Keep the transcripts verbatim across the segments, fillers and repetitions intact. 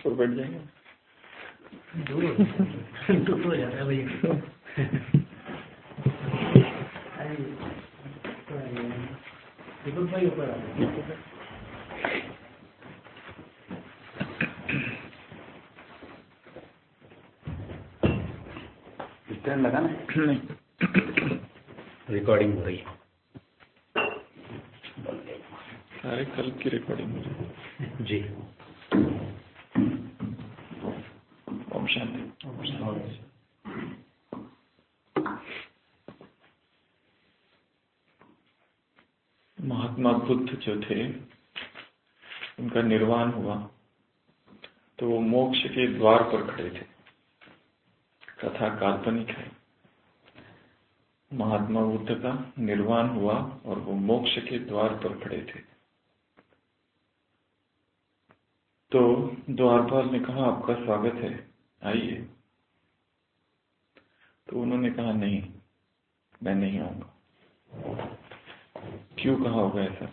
पर बैठ जाएंगे। दूर हो जाता है भैया। भाई ऊपर आ स्टैंड लगा ना? नहीं, रिकॉर्डिंग हो रही है। अरे कल की रिकॉर्डिंग हो रही है जी। ओम शांति। महात्मा बुद्ध जो थे उनका निर्वाण हुआ तो वो मोक्ष के द्वार पर खड़े थे। कथा काल्पनिक है। महात्मा बुद्ध का निर्वाण हुआ और वो मोक्ष के द्वार पर खड़े थे। तो द्वारपाल ने कहा आपका स्वागत है, आइए। तो उन्होंने कहा नहीं, मैं नहीं आऊंगा। क्यों कहा होगा ऐसा?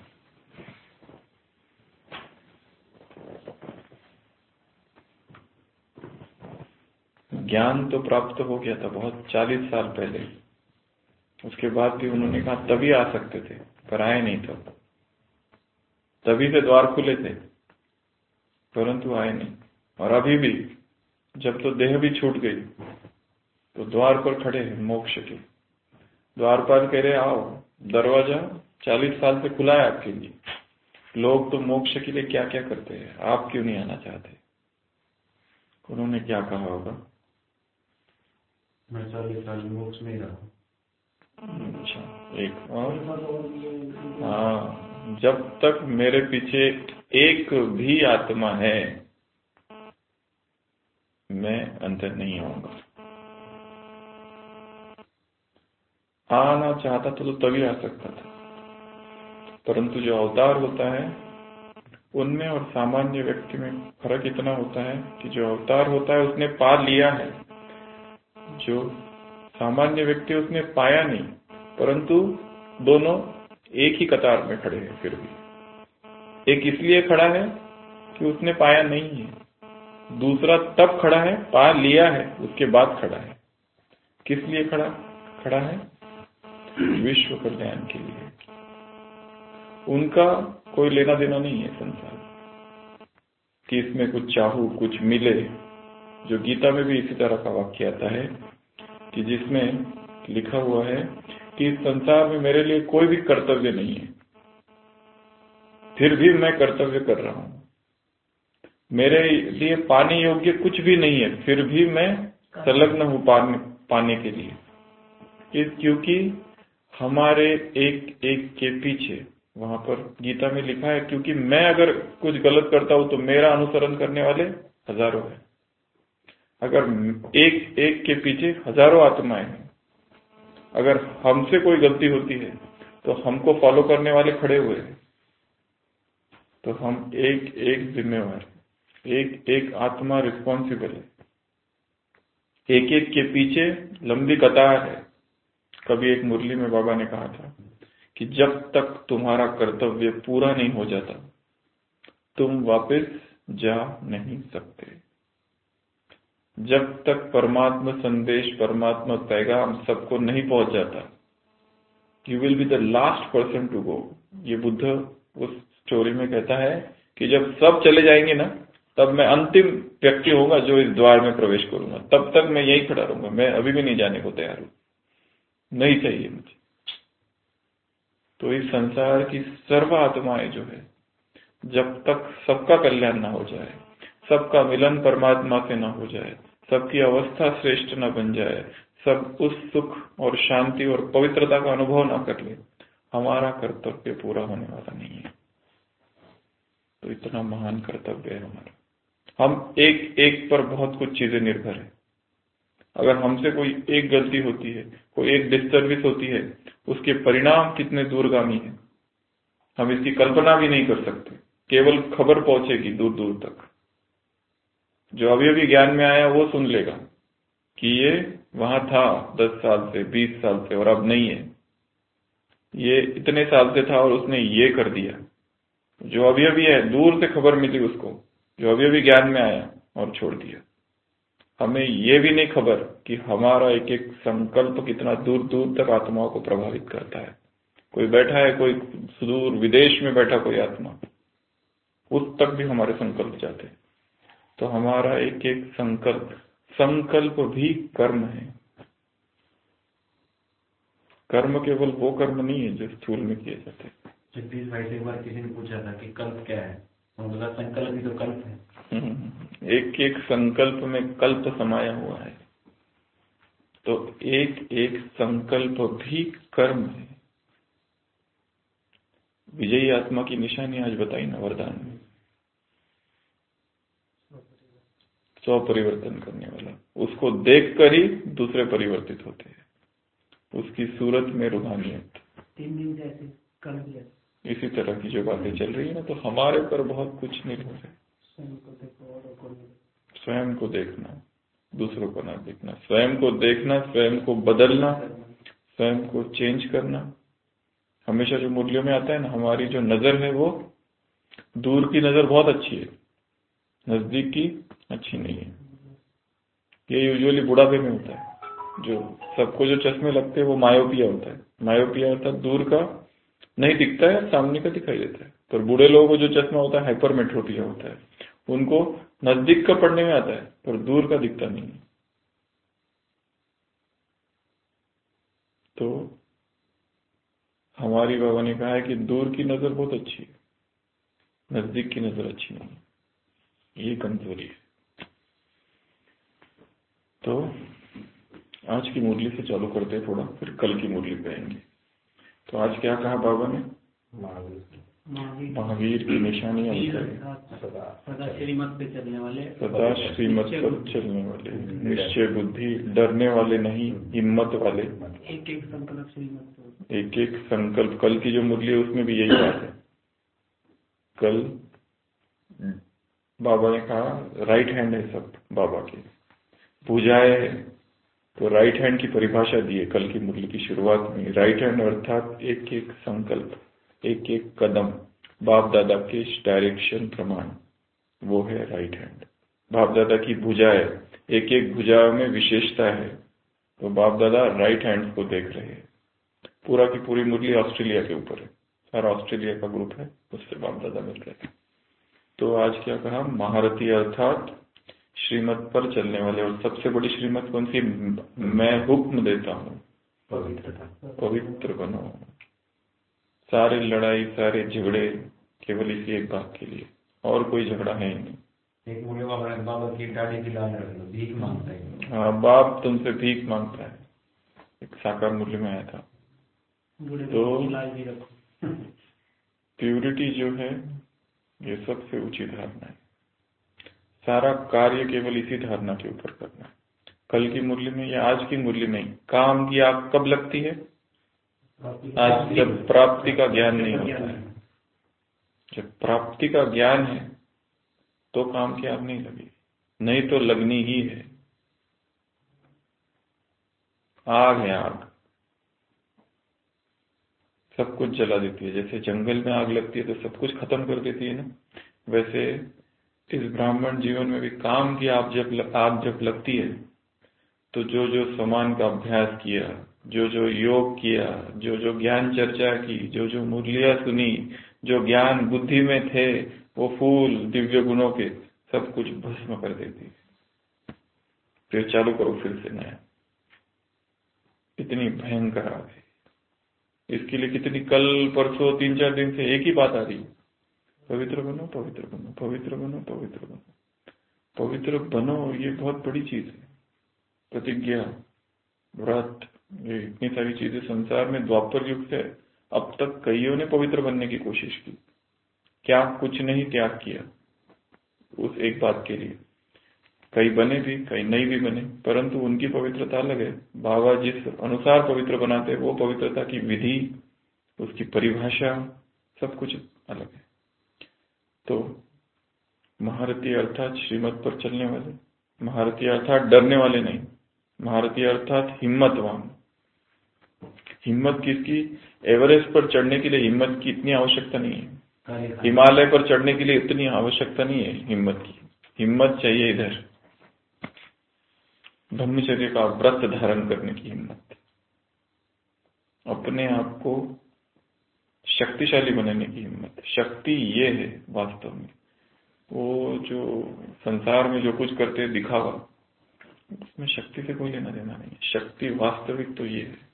ज्ञान तो प्राप्त हो गया था बहुत चालीस साल पहले। उसके बाद भी उन्होंने कहा तभी आ सकते थे, पर आए नहीं। तो तभी से द्वार खुले थे परंतु आए नहीं। और अभी भी जब तो देह भी छूट गई तो द्वार पर खड़े हैं मोक्ष के। द्वारपाल कह रहे आओ, दरवाजा चालीस साल से खुला है आपके लिए। लोग तो मोक्ष के लिए क्या क्या करते हैं, आप क्यों नहीं आना चाहते? उन्होंने क्या कहा होगा? मैं चालीस साल मोक्ष में रहा। अच्छा, एक और हाँ, जब तक मेरे पीछे एक भी आत्मा है मैं अंदर नहीं आऊंगा। आना चाहता तो, तो तभी आ सकता था, परंतु जो अवतार होता है उनमें और सामान्य व्यक्ति में फर्क इतना होता है कि जो अवतार होता है उसने पा लिया है, जो सामान्य व्यक्ति उसने पाया नहीं, परंतु दोनों एक ही कतार में खड़े हैं। फिर भी एक इसलिए खड़ा है कि उसने पाया नहीं है, दूसरा तब खड़ा है पा लिया है उसके बाद खड़ा है। किस लिए खड़ा खड़ा है? विश्व कल्याण के लिए। उनका कोई लेना देना नहीं है संसार कि इसमें कुछ चाहूं कुछ मिले। जो गीता में भी इसी तरह का वाक्य आता है कि जिसमें लिखा हुआ है कि इस संसार में मेरे लिए कोई भी कर्तव्य नहीं है, फिर भी मैं कर्तव्य कर रहा हूं। मेरे लिए पाने योग्य कुछ भी नहीं है, फिर भी मैं संलग्न हूं पाने, पाने के लिए। क्योंकि हमारे एक एक के पीछे, वहां पर गीता में लिखा है, क्योंकि मैं अगर कुछ गलत करता हूं तो मेरा अनुसरण करने वाले हजारों हैं। अगर एक एक के पीछे हजारों आत्माएं हैं, अगर हमसे कोई गलती होती है तो हमको फॉलो करने वाले खड़े हुए हैं। तो हम एक एक जिम्मेवार, एक एक आत्मा रिस्पॉन्सिबल है। एक एक के पीछे लंबी कतार है। कभी एक मुरली में बाबा ने कहा था कि जब तक तुम्हारा कर्तव्य पूरा नहीं हो जाता तुम वापस जा नहीं सकते। जब तक परमात्मा संदेश, परमात्मा पैगाम सबको नहीं पहुंच जाता, you will be the last person to go. ये बुद्ध उस स्टोरी में कहता है कि जब सब चले जाएंगे ना, तब मैं अंतिम व्यक्ति होगा जो इस द्वार में प्रवेश करूंगा। तब तक मैं यही खड़ा रहूंगा, मैं अभी भी नहीं जाने को तैयार हूं, नहीं चाहिए मुझे। तो इस संसार की सर्व आत्माएं जो है, जब तक सबका कल्याण ना हो जाए, सबका मिलन परमात्मा से ना हो जाए, सबकी अवस्था श्रेष्ठ न बन जाए, सब उस सुख और शांति और पवित्रता का अनुभव ना कर ले, हमारा कर्तव्य पूरा होने वाला नहीं है। तो इतना महान कर्तव्य है हमारा। हम एक एक पर बहुत कुछ चीजें निर्भर है। अगर हमसे कोई एक गलती होती है, कोई एक डिस्टर्बिस होती है, उसके परिणाम कितने दूरगामी हैं हम इसकी कल्पना भी नहीं कर सकते। केवल खबर पहुंचेगी दूर दूर तक। जो अभी अभी ज्ञान में आया वो सुन लेगा कि ये वहां था दस साल से, बीस साल से, और अब नहीं है। ये इतने साल से था और उसने ये कर दिया। जो अभी अभी है, दूर से खबर मिली उसको, जो अभी अभी ज्ञान में आया, और छोड़ दिया। हमें ये भी नहीं खबर कि हमारा एक एक संकल्प कितना दूर दूर तक आत्माओं को प्रभावित करता है। कोई बैठा है, कोई सुदूर विदेश में बैठा कोई आत्मा, उस तक भी हमारे संकल्प जाते हैं। तो हमारा एक एक संकल्प संकल्प भी कर्म है। कर्म केवल वो कर्म नहीं है जो स्थूल में किए जाते हैं। जगदीश भाई से एक बार किसी ने पूछा था कि कल्प क्या है, तो बोला संकल्प ही तो कल्प है। एक एक संकल्प में कल्प समाया हुआ है। तो एक एक संकल्प भी कर्म है। विजयी आत्मा की निशानी आज बताई ना वरदान में, स्व परिवर्तन करने वाला। उसको देखकर ही दूसरे परिवर्तित होते हैं। उसकी सूरत में रूहानियत। तीन दिन से ऐसे कर दिया। इसी तरह की जो बातें चल रही है ना, तो हमारे पर बहुत कुछ निर्भर है। स्वयं को देखो और को स्वयं को देखना, दूसरों को ना देखना। स्वयं को देखना, स्वयं को बदलना, स्वयं को चेंज करना। हमेशा जो मुरलियों में आता है ना, हमारी जो नजर है वो दूर की नजर बहुत अच्छी है, नजदीक की अच्छी नहीं है। ये यूजुअली बुढ़ापे में होता है। जो सबको जो चश्मे लगते हैं वो मायोपिया होता है। मायोपिया अर्थात दूर का नहीं दिखता है, सामने का दिखाई देता है। पर बूढ़े लोगों को जो चश्मा होता है हाइपरमेट्रोपिया होता है। उनको नजदीक का पढ़ने में आता है पर दूर का दिखता नहीं है। तो हमारी बाबा ने कहा है कि दूर की नजर बहुत अच्छी है, नजदीक की नजर अच्छी नहीं है। ये कमजोरी है। तो आज की मुरली से चालू करते हैं थोड़ा, फिर कल की मुरली पे आएंगे। तो आज क्या कहा बाबा ने? महावीर की निशानियां बताई। सदा श्रीमत पे चलने वाले, सदा श्रीमत पर चलने वाले, निश्चय बुद्धि, डरने वाले नहीं, हिम्मत वाले। एक एक संकल्प श्रीमत, एक एक संकल्प। कल की जो मुरली है उसमें भी यही बात है। कल बाबा ने कहा राइट हैंड है सब बाबा की, पूजाए तो राइट हैंड की परिभाषा दी है कल की मुरली की शुरुआत में। राइट हैंड अर्थात एक एक संकल्प, एक एक कदम, बाप दादा के डायरेक्शन प्रमाण, वो है राइट हैंड। बाप दादा की भुजाएं, एक एक भुजा में विशेषता है। तो बाप दादा राइट हैंड को देख रहे हैं। पूरा की पूरी मुरली ऑस्ट्रेलिया के ऊपर है, सारा ऑस्ट्रेलिया का ग्रुप है, उससे बाप दादा मिल रहे हैं। तो आज क्या कहा? महारथी अर्थात श्रीमत पर चलने वाले। और सबसे बड़ी श्रीमत कौन सी? मैं हुक्म देता हूँ, पवित्रता, पवित्र बनो। सारे लड़ाई, सारे झगड़े केवल इसी एक बात के लिए, और कोई झगड़ा है ही नहीं। एक मुझे बाबा की गाड़ी की लाल भीख मांगता है। हाँ, बाप तुमसे भीख मांगता है। एक साकार मूल्य में आया था। तो प्यूरिटी जो है ये सबसे ऊंची धारणा है। सारा कार्य केवल इसी धारणा के ऊपर करना है। कल की मुरली में या आज की मुरली में काम की आग कब लगती है? आज जब प्राप्ति का ज्ञान नहीं होता है। जब प्राप्ति का ज्ञान है तो काम की आग नहीं लगी, नहीं तो लगनी ही है। आग है, आग सब कुछ जला देती है। जैसे जंगल में आग लगती है तो सब कुछ खत्म कर देती है ना, वैसे इस ब्राह्मण जीवन में भी काम की आग जब आग जब लगती है तो जो जो समान का अभ्यास किया, जो जो योग किया, जो जो ज्ञान चर्चा की, जो जो मुरलियां सुनी, जो ज्ञान बुद्धि में थे, वो फूल दिव्य गुणों के सब कुछ भस्म कर देती है। फिर चालू करो फिर से नया। इतनी भयंकर आग है। इसके लिए कितनी कल परसों तीन चार दिन से एक ही बात आ रही है, पवित्र बनो, पवित्र बनो, पवित्र बनो, पवित्र बनो, पवित्र बनो। ये बहुत बड़ी चीज है। प्रतिज्ञा, व्रत, ये इतनी सारी चीजें संसार में द्वापर युग से अब तक कईयों ने पवित्र बनने की कोशिश की, क्या कुछ नहीं त्याग किया उस एक बात के लिए। कई बने भी, कई नहीं भी बने, परंतु उनकी पवित्रता अलग है। बाबा जिस अनुसार पवित्र बनाते हैं वो पवित्रता की विधि, उसकी परिभाषा सब कुछ अलग है। तो महारथी अर्थात श्रीमत पर चलने वाले, महारथी अर्थात डरने वाले नहीं, महारथी अर्थात हिम्मतवान। हिम्मत किसकी? एवरेस्ट पर चढ़ने के लिए हिम्मत की इतनी आवश्यकता नहीं है, हिमालय पर चढ़ने के लिए इतनी आवश्यकता नहीं है हिम्मत की। हिम्मत चाहिए इधर, ब्रह्मचर्य का व्रत धारण करने की हिम्मत, अपने आप को शक्तिशाली बनाने की हिम्मत। शक्ति ये है वास्तव में, वो जो संसार में जो कुछ करते हैं दिखावा, उसमें शक्ति से कोई लेना देना नहीं है। शक्ति वास्तविक तो ये है।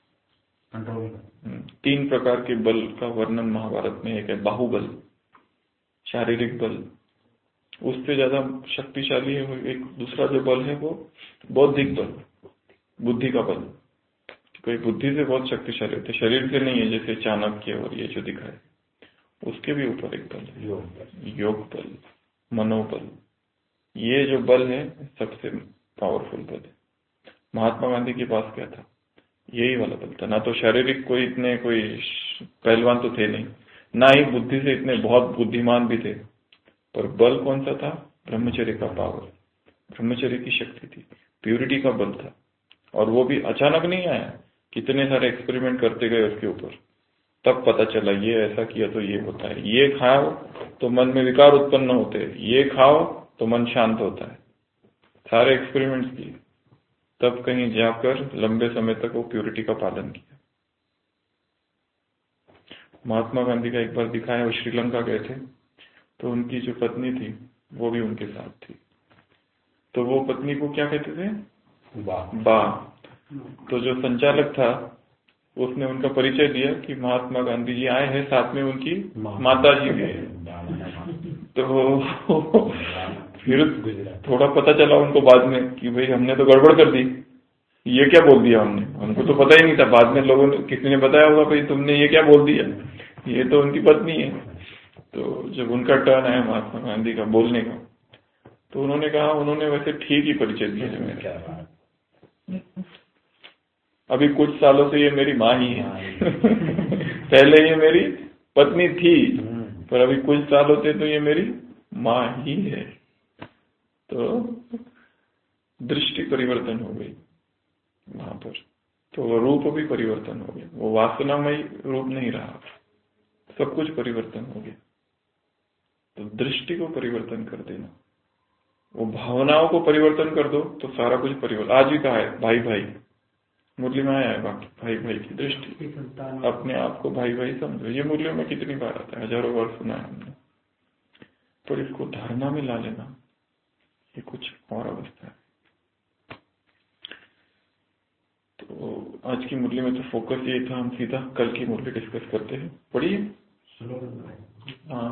तीन प्रकार के बल का वर्णन महाभारत में, एक है बाहुबल, शारीरिक बल, उससे ज्यादा शक्तिशाली है एक दूसरा जो बल है वो बौद्धिक बल, बुद्धि का बल। कोई बुद्धि से बहुत शक्तिशाली होते, शरीर से नहीं है, जैसे चाणक्य और ये जो दिखाए, उसके भी ऊपर एक बल है, योग बल, मनोबल। ये जो बल है सबसे पावरफुल बल है। महात्मा गांधी के पास क्या था? यही वाला बल था। ना तो शारीरिक कोई इतने कोई पहलवान तो थे नहीं, ना ही बुद्धि से इतने बहुत बुद्धिमान भी थे, पर बल कौन सा था? ब्रह्मचर्य का पावर, ब्रह्मचर्य की शक्ति थी, प्यूरिटी का बल था। और वो भी अचानक नहीं आया, कितने सारे एक्सपेरिमेंट करते गए उसके ऊपर, तब पता चला ये ऐसा किया तो ये होता है, ये खाओ तो मन में विकार उत्पन्न होते हैं, ये खाओ तो मन शांत होता है। सारे एक्सपेरिमेंट्स किए, तब कहीं जाकर लंबे समय तक वो प्यूरिटी का पालन किया। महात्मा गांधी का एक बार दिखाया, वो श्रीलंका गए थे, तो उनकी जो पत्नी थी वो भी उनके साथ थी। तो वो पत्नी को क्या कहते थे? बा, बा। तो जो संचालक था उसने उनका परिचय दिया कि महात्मा गांधी जी आए हैं, साथ में उनकी माता जी भी है। तो फिर थोड़ा पता चला उनको बाद में कि भाई हमने तो गड़बड़ कर दी, ये क्या बोल दिया हमने, हमको तो पता ही नहीं था। बाद में लोगों ने, किसी ने बताया होगा भाई तुमने ये क्या बोल दिया, ये तो उनकी पत्नी है। तो जब उनका टर्न आया महात्मा गांधी का बोलने का, तो उन्होंने कहा, उन्होंने वैसे ठीक ही परिचय दिया है मेरा, अभी कुछ सालों से ये मेरी माँ ही है पहले ये मेरी पत्नी थी, पर अभी कुछ सालों से तो ये मेरी माँ ही है। तो दृष्टि परिवर्तन हो गई वहां पर, तो रूप भी परिवर्तन हो गया, वो वासनामय रूप नहीं रहा, सब कुछ परिवर्तन हो गया। तो दृष्टि को परिवर्तन कर देना, वो भावनाओं को परिवर्तन कर दो तो सारा कुछ परिवर्तन। आज भी कहा है भाई भाई, मुरली में आया है बाकी भाई भाई की दृष्टि, अपने आप को भाई भाई समझो। ये मुरलियों में कितनी बार आता है, हजारों बार सुना है हमने, पर इसको धारणा में ला लेना ये कुछ और अवस्था है। तो आज की मुरली में तो फोकस ये था, हम सीधा कल की मुरली डिस्कस करते हैं। पढ़िए। हाँ,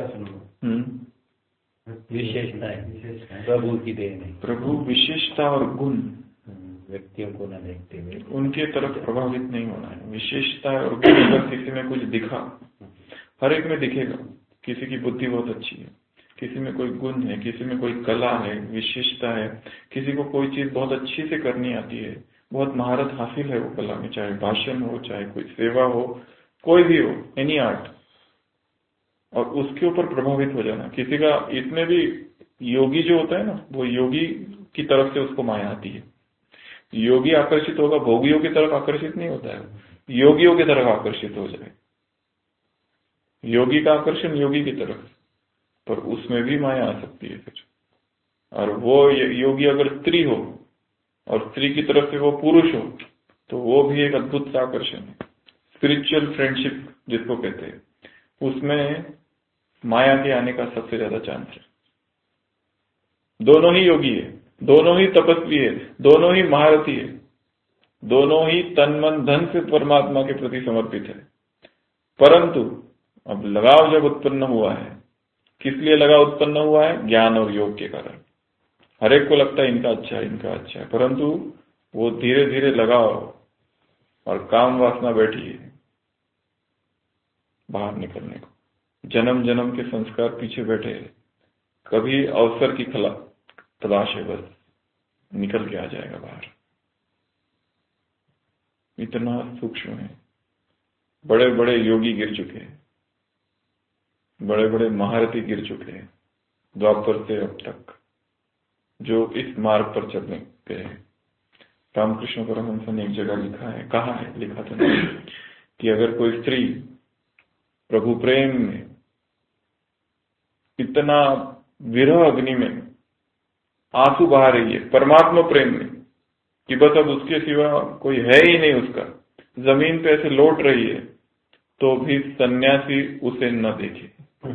विशेषता है प्रभु की देन है। प्रभु विशेषता और गुण, व्यक्तियों को न देखते हुए उनके तरफ प्रभावित नहीं होना है। विशेषता और गुण, अगर किसी में कुछ दिखा, हर एक में दिखेगा, किसी की बुद्धि बहुत अच्छी है, किसी में कोई गुण है, किसी में कोई कला है, विशेषता है, किसी को कोई चीज बहुत अच्छी से करनी आती है, बहुत महारत हासिल है वो कला में, चाहे भाषण हो, चाहे कोई सेवा हो, कोई भी हो, एनी आर्ट, और उसके ऊपर प्रभावित हो जाना। किसी का, इसमें भी योगी जो होता है ना, वो योगी की तरफ से उसको माया आती है। योगी आकर्षित होगा, भोगियों की तरफ आकर्षित नहीं होता है, योगियों की तरफ आकर्षित हो जाए। योगी का आकर्षण योगी की तरफ, पर उसमें भी माया आ सकती है फिर। और वो योगी अगर स्त्री हो और स्त्री की तरफ से वो पुरुष हो, तो वो भी एक अद्भुत सा आकर्षण है। स्पिरिचुअल फ्रेंडशिप जिसको कहते हैं, उसमें माया के आने का सबसे ज्यादा चांस है। दोनों ही योगी है, दोनों ही तपस्वी है, दोनों ही महारथी है, दोनों ही तन मन धन से परमात्मा के प्रति समर्पित है। परंतु अब लगाव जब उत्पन्न हुआ है, किस लिए लगाव उत्पन्न हुआ है? ज्ञान और योग के कारण। हर एक को लगता है इनका अच्छा है, इनका अच्छा है, परंतु वो धीरे धीरे लगाव और काम वासना बैठी है बाहर निकलने को। जन्म जन्म के संस्कार पीछे बैठे हैं, कभी अवसर की खला तलाश है, बस निकल के आ जाएगा बाहर। इतना सूक्ष्म है। बड़े बड़े योगी गिर चुके हैं, बड़े बड़े महारथी गिर चुके हैं द्वापर से अब तक, जो इस मार्ग पर चलने गए हैं। रामकृष्ण परमहंस ने एक जगह लिखा है, कहा है, लिखा था कि अगर कोई स्त्री प्रभु प्रेम में इतना विरह अग्नि में आंसू बहा रही है परमात्मा प्रेम में कि बस अब उसके सिवा कोई है ही नहीं उसका, जमीन पे ऐसे लौट रही है, तो भी सन्यासी उसे न देखे।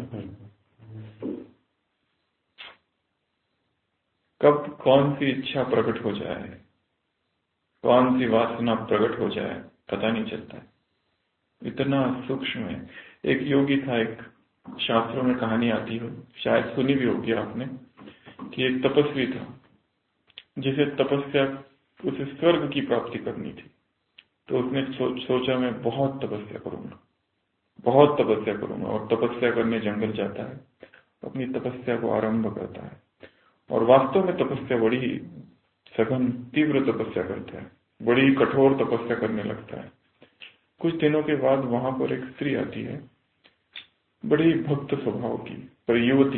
कब कौन सी इच्छा प्रकट हो जाए, कौन सी वासना प्रकट हो जाए, पता नहीं चलता है, इतना सूक्ष्म है। एक योगी था, एक शास्त्रों में कहानी आती हो, शायद सुनी भी होगी आपने, कि एक तपस्वी था जिसे तपस्या, उसे स्वर्ग की प्राप्ति करनी थी। तो उसने सो, सोचा मैं बहुत तपस्या करूंगा, बहुत तपस्या करूंगा, और तपस्या करने जंगल जाता है, अपनी तपस्या को आरंभ करता है, और वास्तव में तपस्या बड़ी सघन तीव्र तपस्या करता है, बड़ी कठोर तपस्या करने लगता है। कुछ दिनों के बाद वहां पर एक स्त्री आती है, बड़ी भक्त स्वभाव की, पर युवती,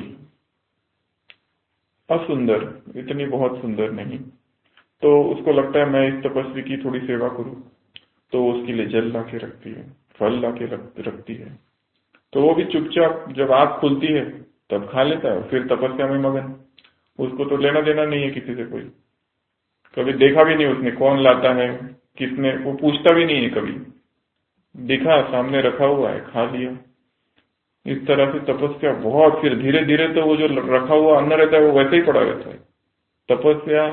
असुंदर, इतनी बहुत सुंदर नहीं। तो उसको लगता है मैं इस तपस्वी की थोड़ी सेवा करूं, तो उसके लिए जल ला के रखती है, फल ला के रखती है। तो वो भी चुपचाप जब आंख खुलती है तब खा लेता है, फिर तपस्या में मगन। उसको तो लेना देना नहीं है किसी से, कोई कभी देखा भी नहीं उसने कौन लाता है, किसने, वो पूछता भी नहीं है कभी, दिखा सामने रखा हुआ है, खा लिया। इस तरह से तपस्या बहुत, फिर धीरे धीरे तो वो जो रखा हुआ अन्न रहता है वो वैसे ही पड़ा रहता है। तपस्या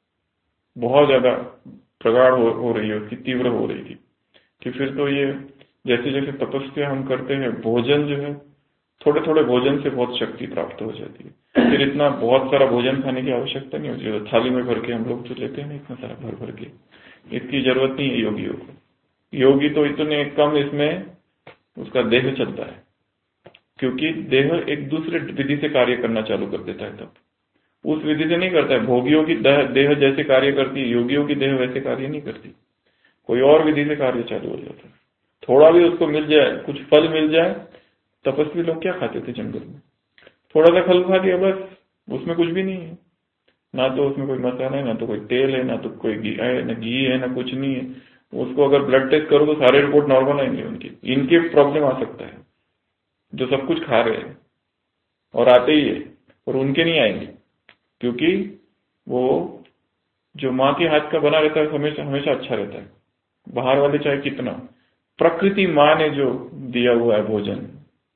बहुत ज्यादा प्रगाढ़ हो, हो रही है उसकी, तीव्र हो रही थी कि फिर तो ये जैसे जैसे तपस्या हम करते हैं, भोजन जो है, थोड़े थोड़े भोजन से बहुत शक्ति प्राप्त हो जाती है। फिर इतना बहुत सारा भोजन खाने की आवश्यकता नहीं होती है, थाली में भर के हम लोग जो लेते हैं ना, इतना सारा भर भर के, इसकी जरूरत नहीं है योगियों को। योगी तो इतने कम इसमें उसका देह चलता है, क्योंकि देह एक दूसरे विधि से कार्य करना चालू कर देता है, तब उस विधि से नहीं करता है। भोगियों की देह जैसे कार्य करती है, योगियों की देह वैसे कार्य नहीं करती, कोई और विधि से कार्य चालू हो जाता है। थोड़ा भी उसको मिल जाए, कुछ फल मिल जाए, तपस्वी लोग क्या खाते थे जंगल में, थोड़ा सा फल खा लिया बस, उसमें कुछ भी नहीं है, ना तो उसमें कोई मसाला है, ना तो कोई तेल है, ना तो कोई घी है, ना घी है, ना कुछ नहीं है। उसको अगर ब्लड टेस्ट करो तो सारे रिपोर्ट नॉर्मल आएंगे उनकी। इनके प्रॉब्लम आ सकता है जो सब कुछ खा रहे हैं और आते ही है, और उनके नहीं आएंगे, क्योंकि वो जो माँ के हाथ का बना रहता है हमेशा हमेशा अच्छा रहता है। बाहर वाले चाहे कितना, प्रकृति माँ ने जो दिया हुआ है भोजन,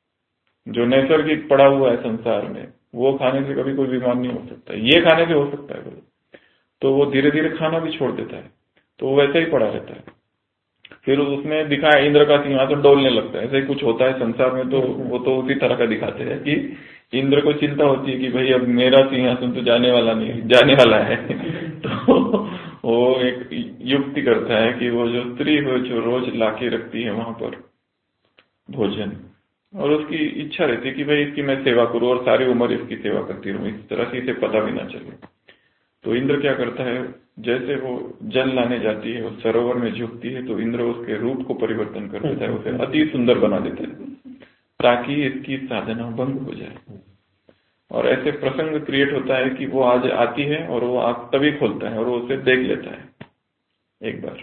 जो नैसर्गिक पड़ा हुआ है संसार में, वो खाने से कभी कोई बीमार नहीं हो सकता। ये खाने से हो सकता है, तो वो धीरे धीरे खाना भी छोड़ देता है, तो वो वैसे ही पड़ा रहता है। फिर उसमें दिखाया इंद्र का सिंहासन डोलने लगता है, ऐसे ही कुछ होता है संसार में। तो वो तो उसी तरह का दिखाते हैं कि इंद्र को चिंता होती है कि भाई अब मेरा सिंहासन तो जाने वाला नहीं, जाने वाला है। तो वो एक युक्ति करता है कि वो जो स्त्री हो जो रोज लाके रखती है वहां पर भोजन, और उसकी इच्छा रहती है कि भाई इसकी मैं सेवा करूं और सारी उम्र इसकी सेवा करती रहूं, इस तरह से इसे पता भी ना चले। तो इंद्र क्या करता है, जैसे वो जल लाने जाती है, उस सरोवर में झुकती है, तो इंद्र उसके रूप को परिवर्तन कर देता है, उसे अति सुंदर बना देता है ताकि इसकी साधना भंग हो जाए। और ऐसे प्रसंग क्रिएट होता है कि वो आज आती है और वो आंख तभी खोलता है और वो उसे देख लेता है, एक बार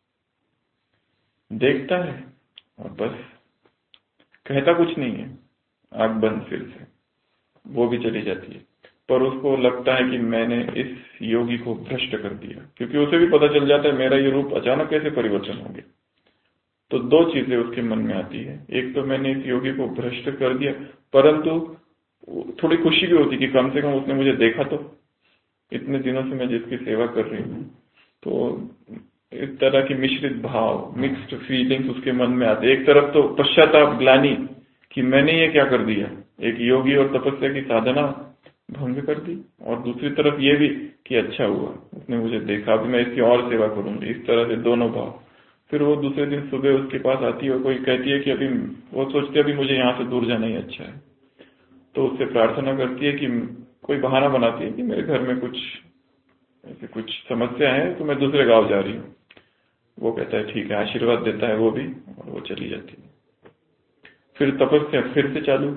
देखता है और बस कहता कुछ नहीं है, आंख बंद, फिर से वो भी चली जाती है। पर उसको लगता है कि मैंने इस योगी को भ्रष्ट कर दिया, क्योंकि उसे भी पता चल जाता है मेरा ये रूप अचानक कैसे परिवर्तन हो गया। तो दो चीजें उसके मन में आती है, एक तो मैंने इस योगी को भ्रष्ट कर दिया, परंतु थोड़ी खुशी भी होती कि कम से कम उसने मुझे देखा, तो इतने दिनों से मैं जिसकी सेवा कर रही हूँ। तो इस तरह की मिश्रित भाव, मिक्स्ड फीलिंग्स उसके मन में आते। एक तरफ तो पश्चाताप, ग्लानि कि मैंने ये क्या कर दिया, एक योगी और तपस्या की साधना भंग कर दी, और दूसरी तरफ ये भी कि अच्छा हुआ उसने मुझे देखा, अभी मैं इसकी और सेवा करूंगी। इस तरह से दोनों भाव। फिर वो दूसरे दिन सुबह उसके पास आती है और कोई कहती है कि अभी, वो सोचती है अभी मुझे यहाँ से दूर जाना ही अच्छा है, तो उससे प्रार्थना करती है कि कोई बहाना बनाती है कि मेरे घर में कुछ ऐसे कुछ समस्या है तो मैं दूसरे गांव जा रही हूँ। वो कहता है ठीक है, आशीर्वाद देता है वो भी, और वो चली जाती है। फिर तपस्या फिर से चालू,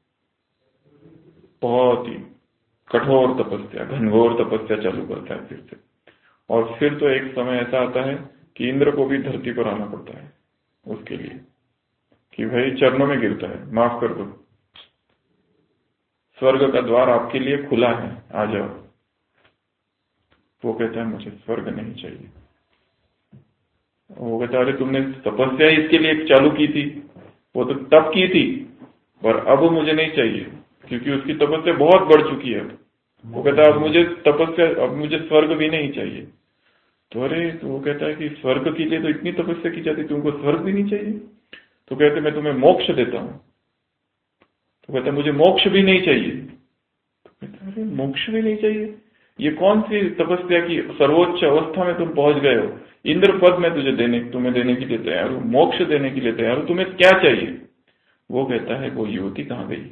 बहुत ही कठोर तपस्या, घनघोर तपस्या चालू करता है फिर से। और फिर तो एक समय ऐसा आता है कि इंद्र को भी धरती पर आना पड़ता है उसके लिए, कि भाई चरणों में गिरता है, माफ कर दो, स्वर्ग का द्वार आपके लिए खुला है, आ जाओ। वो कहता है मुझे स्वर्ग नहीं चाहिए। वो कहता है अरे तुमने तपस्या इसके लिए चालू की थी, वो तो तब की थी, पर अब मुझे नहीं चाहिए क्योंकि उसकी तपस्या बहुत बढ़ चुकी है। वो कहता है अब मुझे तपस्या, अब मुझे स्वर्ग भी नहीं चाहिए। तो अरे तो वो कहता है कि स्वर्ग के लिए तो इतनी तपस्या की जाती, तुमको स्वर्ग भी नहीं चाहिए? तो कहते मैं तुम्हें मोक्ष देता हूं। तो कहता मुझे मोक्ष भी नहीं चाहिए। तो कहता अरे मोक्ष भी नहीं चाहिए, ये कौन सी तपस्या की सर्वोच्च अवस्था में तुम पहुंच गए हो, इंद्र पद में तुझे देने तुम्हें देने के लिए तैयार हूं, मोक्ष देने के लिए तैयार हूं, तुम्हें क्या चाहिए? वो कहता है वो युवती कहां गई?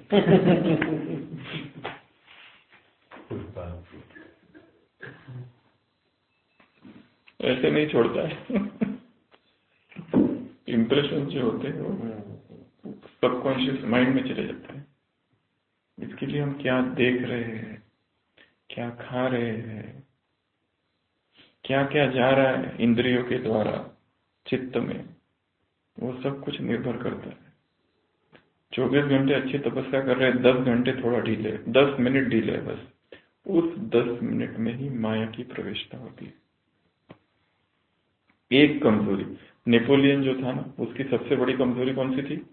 ऐसे नहीं छोड़ता है। इंप्रेशन जो होते हैं वो सबकॉन्शियस माइंड में चले जाते हैं। इसके लिए हम क्या देख रहे हैं, क्या खा रहे हैं, क्या क्या जा रहा है इंद्रियों के द्वारा चित्त में, वो सब कुछ निर्भर करता है। चौबीस घंटे अच्छी तपस्या कर रहे हैं, दस घंटे थोड़ा ढीले, दस मिनट ढीले, बस उस दस मिनट में ही माया की प्रवेशता होती है। एक कमजोरी, नेपोलियन जो था ना, उसकी सबसे बड़ी कमजोरी कौन सी थी?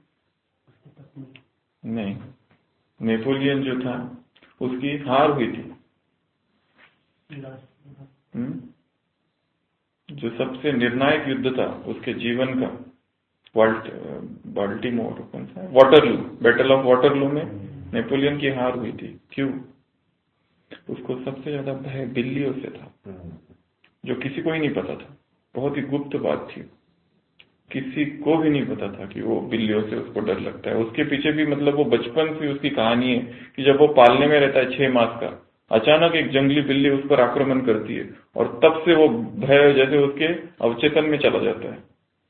नहीं, नेपोलियन जो था उसकी हार हुई थी। हुँ? जो सबसे निर्णायक युद्ध था उसके जीवन का, बाल्टीमोर कौन सा, वाटरलू, बैटल ऑफ वाटरलू में नेपोलियन की हार हुई थी। क्यों? उसको सबसे ज्यादा भय बिल्लियों से था, जो किसी को ही नहीं पता था, बहुत ही गुप्त बात थी, किसी को भी नहीं पता था कि वो बिल्लियों से उसको डर लगता है। उसके पीछे भी मतलब वो बचपन से उसकी कहानी है कि जब वो पालने में रहता है छह मास का, अचानक एक जंगली बिल्ली उस पर आक्रमण करती है और तब से वो भय जैसे उसके अवचेतन में चला जाता है,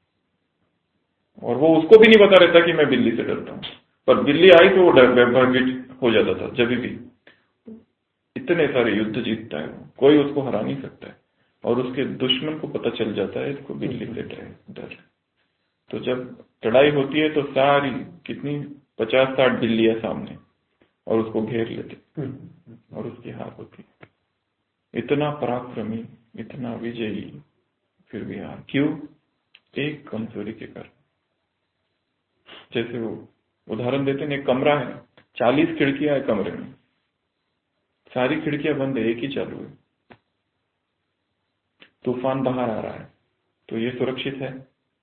और वो उसको भी नहीं पता रहता कि मैं बिल्ली से डरता हूं, पर बिल्ली आई तो वो भयभीत हो जाता था। जब भी इतने सारे युद्ध जीतता है वो, कोई उसको हरा नहीं सकता है, और उसके दुश्मन को पता चल जाता है इसको बिल्ली से डर है। तो जब लड़ाई होती है तो सारी कितनी पचास साठ बिल्लियां सामने, और उसको घेर लेते और उसकी हार होती है। इतना पराक्रमी, इतना विजयी, फिर भी हार। क्यों? एक कमजोरी के कारण। जैसे वो उदाहरण देते हैं, एक कमरा है, चालीस खिड़कियां है कमरे में, सारी खिड़कियां बंद है, एक ही चालू है, तूफान बाहर आ रहा है, तो ये सुरक्षित है?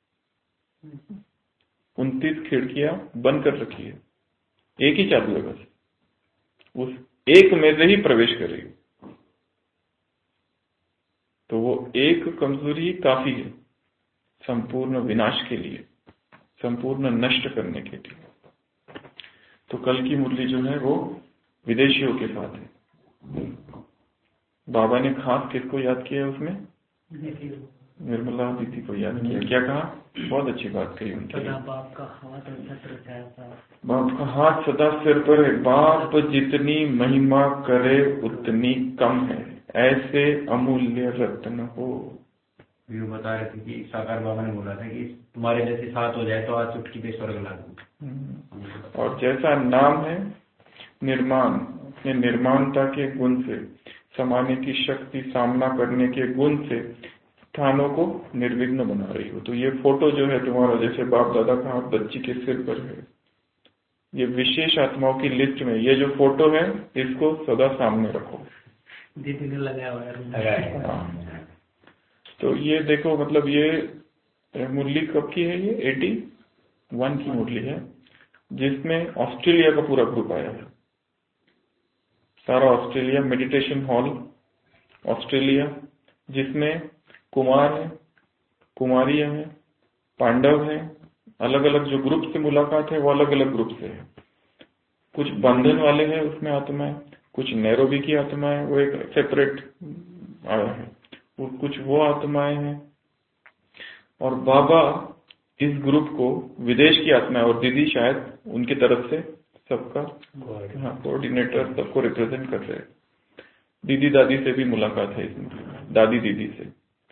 उनतीस खिड़कियां बंद कर रखी है, एक ही चालू है, बस उस एक में से ही प्रवेश करेगी, तो वो एक कमजोरी ही काफी है संपूर्ण विनाश के लिए, संपूर्ण नष्ट करने के लिए। तो कल की मुरली जो है वो विदेशियों के साथ है। बाबा ने खास किसको याद किया है उसमें? निर्मला दीदी को याद किया। क्या कहा? बहुत अच्छी बात कही उनकी। बाप का हाथ बाप का हाथ सदा सिर पर है, बाप जितनी महिमा करे उतनी कम है, ऐसे अमूल्य रत्न हो। ये बता रहे थे कि साकार बाबा ने बोला था कि तुम्हारे जैसे साथ हो जाए तो आज चुटकी पे स्वर्ग ला दूं। और जैसा नाम है निर्माण, अपने निर्माणता के गुण से, समाने की शक्ति, सामना करने के गुण से स्थानों को निर्विघ्न बना रही हो। तो ये फोटो जो है तुम्हारा, जैसे बाप दादा का हाथ बच्ची के सिर पर है, ये विशेष आत्माओं की लिस्ट में ये जो फोटो है इसको सदा सामने रखो। दीदी ने लगाया हुआ है। तो ये देखो, मतलब ये मुरली कब की है? ये एटी वन की मुरली है, जिसमें ऑस्ट्रेलिया का पूरा ग्रुप आया है, सारा ऑस्ट्रेलिया, मेडिटेशन हॉल ऑस्ट्रेलिया, जिसमें कुमार है, कुमारियां हैं, पांडव हैं, अलग अलग जो ग्रुप से मुलाकात है वो अलग अलग ग्रुप से है। कुछ बंधन वाले हैं उसमें आत्माएं, कुछ नैरोबी की आत्माएं, वो एक सेपरेट आया है, वो कुछ वो आत्माएं हैं। और बाबा इस ग्रुप को, विदेश की आत्माएं और दीदी शायद उनकी तरफ से सबका हाँ कोऑर्डिनेटर, सबको रिप्रेजेंट कर रहे हैं। दीदी दादी से भी मुलाकात है इसमें, दादी दीदी से।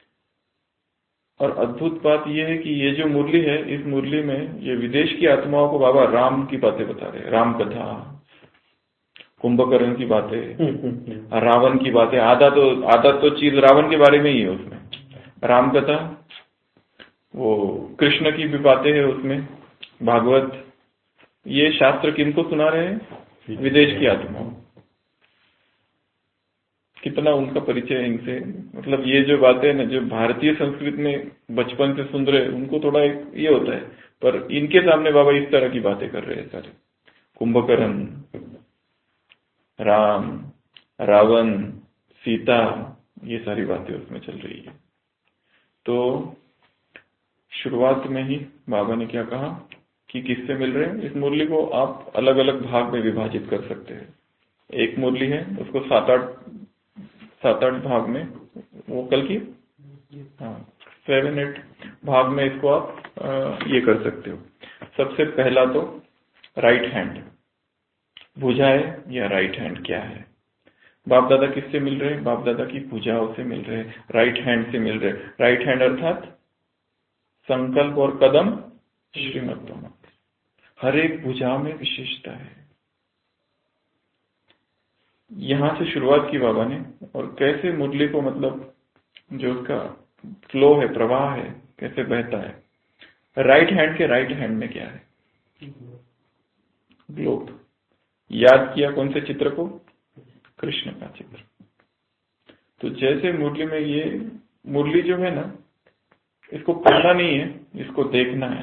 और अद्भुत बात यह है कि ये जो मुरली है, इस मुरली में ये विदेश की आत्माओं को बाबा राम की बातें बता रहे हैं, राम कथा, कुंभकर्ण की बातें, रावण की बातें, आधा तो आधा तो चीज रावण के बारे में ही है उसमें, राम कथा, वो कृष्ण की भी बातें है उसमें, भागवत। ये शास्त्र किनको सुना रहे हैं? विदेश की आत्माओं। कितना उनका परिचय इनसे, मतलब ये जो बातें ना जो भारतीय संस्कृति में बचपन से सुन रहे उनको थोड़ा एक ये होता है, पर इनके सामने बाबा इस तरह की बातें कर रहे हैं सारे। कुंभकर्ण, राम, रावण, सीता, ये सारी बातें उसमें चल रही है। तो शुरुआत में ही बाबा ने क्या कहा कि किससे मिल रहे हैं। इस मुरली को आप अलग अलग भाग में विभाजित कर सकते हैं। एक मुरली है, उसको सात आठ सात आठ भाग में, वो कल की हाँ सेवन एट भाग में इसको आप आ, ये कर सकते हो। सबसे पहला तो राइट हैंड, भुजा है या राइट हैंड क्या है। बाप दादा किससे मिल रहे हैं? बाप दादा की भुजाओं से मिल रहे हैं, राइट हैंड से मिल रहे हैं। राइट हैंड अर्थात संकल्प और कदम श्रीमद्। हर एक भुजा में विशेषता है। यहां से शुरुआत की बाबा ने, और कैसे मुरली को मतलब जो उसका फ्लो है, प्रवाह है, कैसे बहता है। राइट हैंड के राइट हैंड में क्या है? ग्लोब। याद किया कौन से चित्र को? कृष्ण का चित्र। तो जैसे मुरली में ये मुरली जो है ना, इसको पढ़ना नहीं है, इसको देखना है।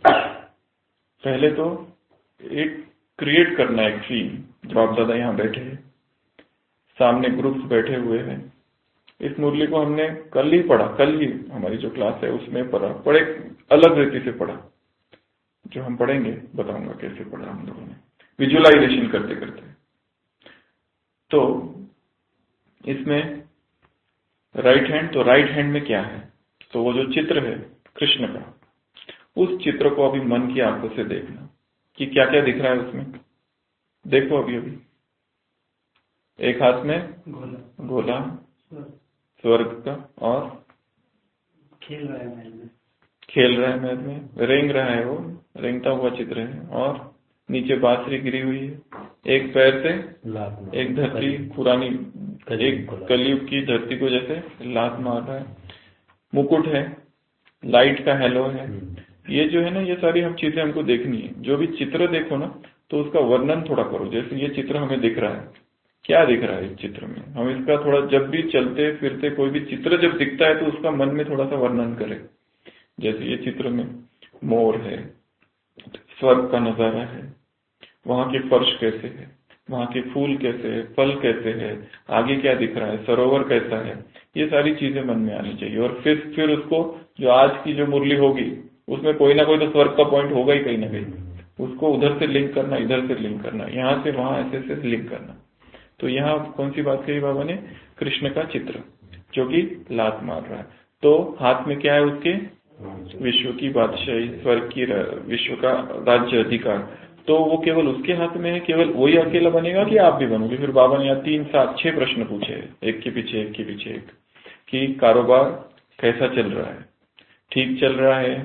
पहले तो एक क्रिएट करना है, एक फील। जब आप दादा यहाँ बैठे हैं, सामने ग्रुप्स बैठे हुए हैं। इस मुरली को हमने कल ही पढ़ा, कल ही हमारी जो क्लास है उसमें पढ़ा, पढ़े अलग रीति से पढ़ा। जो हम पढ़ेंगे बताऊंगा कैसे पढ़ा हम लोगों ने, विजुअलाइजेशन करते करते। तो इसमें राइट हैंड, तो राइट हैंड में क्या है? तो वो जो चित्र है कृष्ण का, उस चित्र को अभी मन की आंखों से देखना कि क्या क्या दिख रहा है उसमें। देखो अभी अभी एक हाथ में गोला, गोला स्वर्ग का, और खेल रहा है महल में, खेल रहा है महल में, रेंग रहा है, वो रेंगता हुआ चित्र है। और नीचे बांसुरी गिरी हुई है, एक पैर से एक धरती पुरानी, एक कलयुग की धरती को जैसे लात मार रहा है। मुकुट है, लाइट का हेलो है। ये जो है ना, ये सारी हम चीजें हमको देखनी है। जो भी चित्र देखो ना, तो उसका वर्णन थोड़ा करो। जैसे ये चित्र हमें दिख रहा है, क्या दिख रहा है इस चित्र में? हम इसका थोड़ा, जब भी चलते फिरते कोई भी चित्र जब दिखता है तो उसका मन में थोड़ा सा वर्णन करें। जैसे ये चित्र में मोर है, स्वर्ग का नजारा है, वहां के फर्श कैसे है, वहां के फूल कैसे है, फल कैसे है, आगे क्या दिख रहा है, सरोवर कैसा है, ये सारी चीजें मन में आनी चाहिए। और फिर फिर उसको, जो आज की जो मुरली होगी उसमें कोई ना कोई तो स्वर्ग का पॉइंट होगा ही कहीं ना कहीं, उसको उधर से लिंक करना, इधर से लिंक करना, यहाँ से वहां ऐसे ऐसे लिंक करना। तो यहाँ कौन सी बात कही बाबा ने? कृष्ण का चित्र जो कि लात मार रहा है। तो हाथ में क्या है उसके? विश्व की बादशाही, स्वर्ग की, विश्व का राज्य अधिकार। तो वो केवल उसके हाथ में है, केवल वही अकेला बनेगा कि आप भी बनोगे? फिर बाबा ने यहाँ तीन सात छह प्रश्न पूछे, एक के पीछे एक के पीछे एक, कि कारोबार कैसा चल रहा है? ठीक चल रहा है?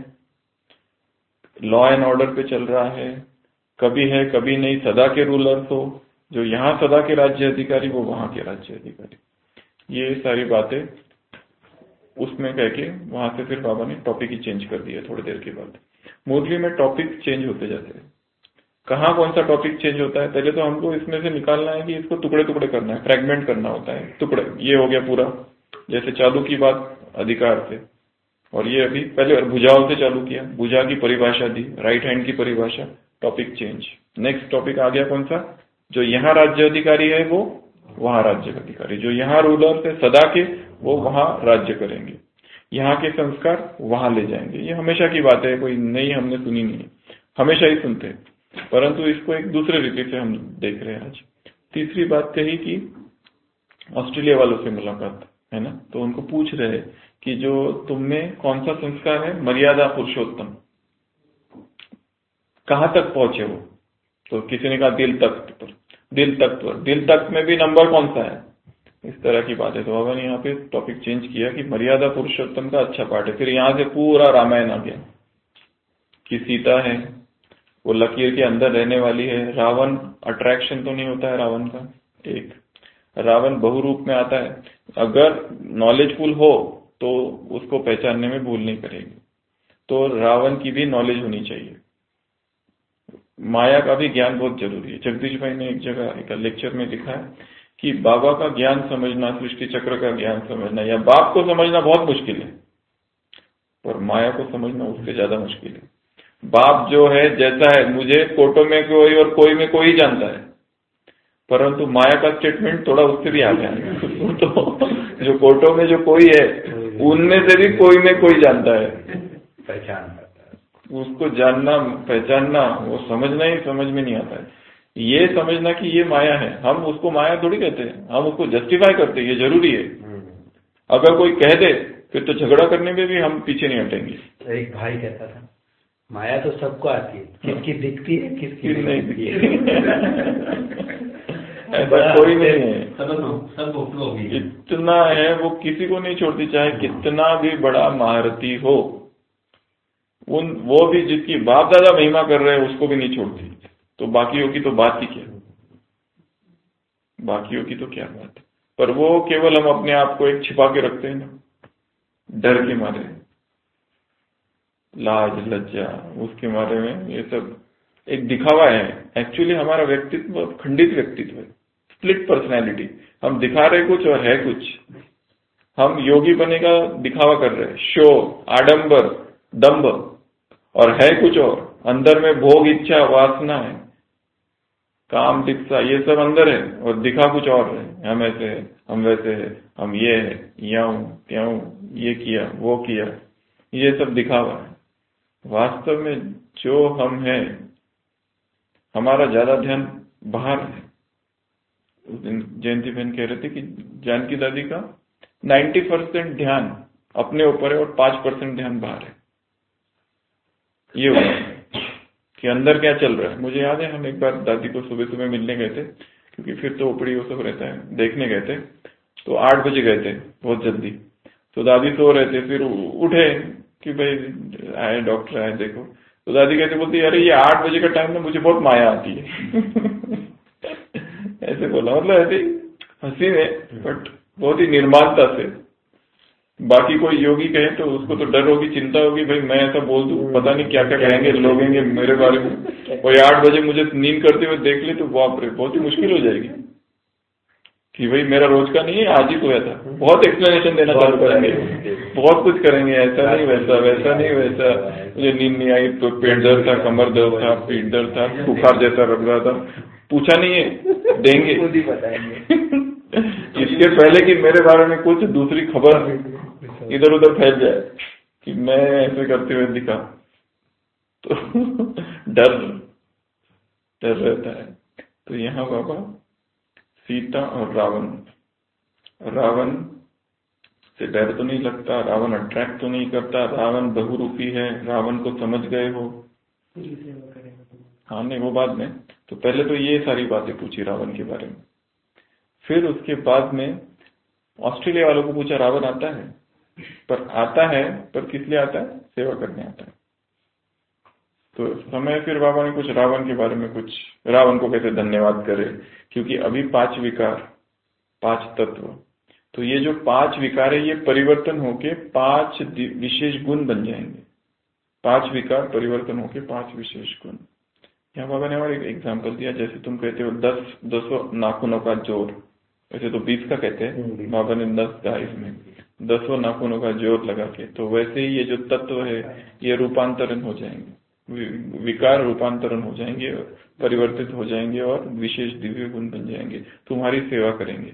लॉ एंड ऑर्डर पे चल रहा है? कभी है कभी नहीं, सदा के रूलर हो, जो यहाँ सदा के राज्य अधिकारी वो वहां के राज्य अधिकारी। ये सारी बातें उसमें कह के वहां से फिर बाबा ने टॉपिक ही चेंज कर दिया। थोड़ी देर के बाद मुरली में टॉपिक चेंज होते जाते हैं। कहाँ कौन सा टॉपिक चेंज होता है? पहले तो हमको इसमें से निकालना है कि इसको टुकड़े टुकड़े करना है, फ्रेगमेंट करना होता है। टुकड़े, ये हो गया पूरा। जैसे चालू की बात अधिकार से, और ये अभी पहले भुजाओं से चालू किया, भुजा की परिभाषा दी, राइट हैंड की परिभाषा, टॉपिक चेंज। नेक्स्ट टॉपिक आ गया कौन सा? जो यहाँ राज्य अधिकारी है वो वहां राज्य अधिकारी, जो यहाँ रूलर है सदा के वो वहां राज्य करेंगे, यहाँ के संस्कार वहां ले जाएंगे। ये हमेशा की बात है, कोई नई हमने सुनी नहीं है, हमेशा ही सुनते हैं, परंतु इसको एक दूसरे रीति से हम देख रहे हैं आज। तीसरी बात कही कि ऑस्ट्रेलिया वालों से मुलाकात है ना, तो उनको पूछ रहे हैं कि जो तुम में कौन सा संस्कार है? मर्यादा पुरुषोत्तम। कहां तक पहुंचे वो? तो किसी ने कहा दिल तक पर, दिल तक पर, दिल तक में भी नंबर कौन सा है? इस तरह की बात है। तो बाबा ने यहाँ पे टॉपिक चेंज किया कि मर्यादा पुरुषोत्तम का अच्छा पार्ट है। फिर यहाँ से पूरा रामायण आ गया कि सीता है, वो लकीर के अंदर रहने वाली है। रावण अट्रैक्शन तो नहीं होता है रावण का, एक रावण बहुरूप में आता है। अगर नॉलेजफुल हो तो उसको पहचानने में भूल नहीं करेगी। तो रावण की भी नॉलेज होनी चाहिए। माया का भी ज्ञान बहुत जरूरी है। जगदीश भाई ने एक जगह एक लेक्चर में लिखा है कि बाबा का ज्ञान समझना, सृष्टि चक्र का ज्ञान समझना या बाप को समझना बहुत मुश्किल है, पर माया को समझना उससे ज्यादा मुश्किल है। बाप जो है जैसा है, मुझे कोटो में कोई और कोई में कोई जानता है, परंतु माया का स्टेटमेंट थोड़ा उससे भी आगे है। तो जो कोटो में जो कोई है उनमें से भी कोई में कोई जानता है, पहचान उसको जानना पहचानना वो समझना ही समझ में नहीं आता है। ये समझना कि ये माया है, हम उसको माया थोड़ी कहते हैं, हम उसको जस्टिफाई करते हैं, ये जरूरी है। अगर कोई कह दे फिर तो झगड़ा करने में भी हम पीछे नहीं हटेंगे। तो एक भाई कहता था माया तो सबको आती है, किसकी दिखती है किसकी नहीं दिखती है। ऐसा कोई नहीं है, सब होगी। इतना है वो किसी को नहीं छोड़ती, चाहे कितना भी बड़ा महारथी हो। उन वो भी जिसकी बाप दादा महिमा कर रहे हैं उसको भी नहीं छोड़ती। तो बाकियों की तो बात ही क्या, बाकियों की तो क्या बात है। पर वो केवल हम अपने आप को एक छिपा के रखते हैं ना, डर के मारे, लाज लज्जा उसके मारे में, ये सब एक दिखावा है। एक्चुअली हमारा व्यक्तित्व खंडित व्यक्तित्व है, स्प्लिट पर्सनैलिटी। हम दिखा रहे कुछ और है कुछ। हम योगी बने का दिखावा कर रहे हैं, शो, आडंबर, दंभ, और है कुछ और। अंदर में भोग, इच्छा, वासना है, काम, दिक्सा, ये सब अंदर है और दिखा कुछ और है। हम ऐसे है, हम वैसे है, हम ये है, यूं त्यों, ये किया वो किया, ये सब दिखावा है। वास्तव में जो हम हैं, हमारा ज्यादा ध्यान बाहर है। उस दिन जयंती बहन कह रहे थे कि जानकी दादी का नब्बे परसेंट ध्यान अपने ऊपर है और पांच परसेंट ध्यान बाहर है। ये हुआ कि अंदर क्या चल रहा है। मुझे याद है हम एक बार दादी को सुबह सुबह मिलने गए थे, क्योंकि फिर तो ओपड़ी वो सब रहता है, देखने गए थे। तो आठ बजे गए थे, बहुत जल्दी। तो दादी सो रहे थे, फिर उठे कि भाई आए डॉक्टर आए देखो। तो दादी कहती बोलती अरे ये आठ बजे का टाइम में मुझे बहुत माया आती है। ऐसे बोला, मतलब ऐसे हंसी में, बट बहुत ही निर्माणता से। बाकी कोई योगी कहे तो उसको तो डर होगी, चिंता होगी, भाई मैं ऐसा बोल दूं पता नहीं क्या क्या कहेंगे लोगेंगे मेरे बारे में। कोई आठ बजे मुझे नींद करते हुए देख ले तो बाप रे, बहुत ही मुश्किल हो जाएगी कि भाई मेरा रोज का नहीं है, आज ही सोया था। बहुत एक्सप्लेनेशन देना चालू करेंगे, बहुत कुछ करेंगे, ऐसा नहीं वैसा, वैसा नहीं वैसा, मुझे नींद नहीं आई तो पेट दर्द था, कमर दर्द था, पीठ दर्द था, बुखार जैसा लग रहा था। पूछा नहीं है, देंगे। इसके पहले कि मेरे बारे में कुछ दूसरी खबर इधर उधर फैल जाए कि मैं ऐसे करते हुए दिखा, तो डर डर रहता है। तो यहाँ बाबा सीता और रावण, रावण से डर तो नहीं लगता, रावण अट्रैक्ट तो नहीं करता, रावण बहुरूपी है, रावण को समझ गए हो। हाँ नहीं वो बाद में, तो पहले तो ये सारी बातें पूछी रावण के बारे में। फिर उसके बाद में ऑस्ट्रेलिया वालों को पूछा रावण आता है, पर आता है पर किस लिए आता है, सेवा करने आता है। तो समय फिर बाबा ने कुछ रावण के बारे में, कुछ रावण को कैसे धन्यवाद करे, क्योंकि अभी पांच विकार, पांच तत्व, तो ये जो पांच विकार है ये परिवर्तन होके पांच विशेष गुण बन जाएंगे। पांच विकार परिवर्तन होके पांच विशेष गुण। यहाँ बाबा ने हमारे एक एग्जाम्पल दिया, जैसे तुम कहते हो दस दसों नाखूनों का जोर, वैसे तो बीस का कहते हैं, बाबा ने दस का इसमें दसों नाखूनों का जोर लगा के, तो वैसे ही ये जो तत्व है ये रूपांतरण हो जाएंगे, विकार रूपांतरण हो जाएंगे, परिवर्तित हो जाएंगे और विशेष दिव्य गुण बन जाएंगे, तुम्हारी सेवा करेंगे।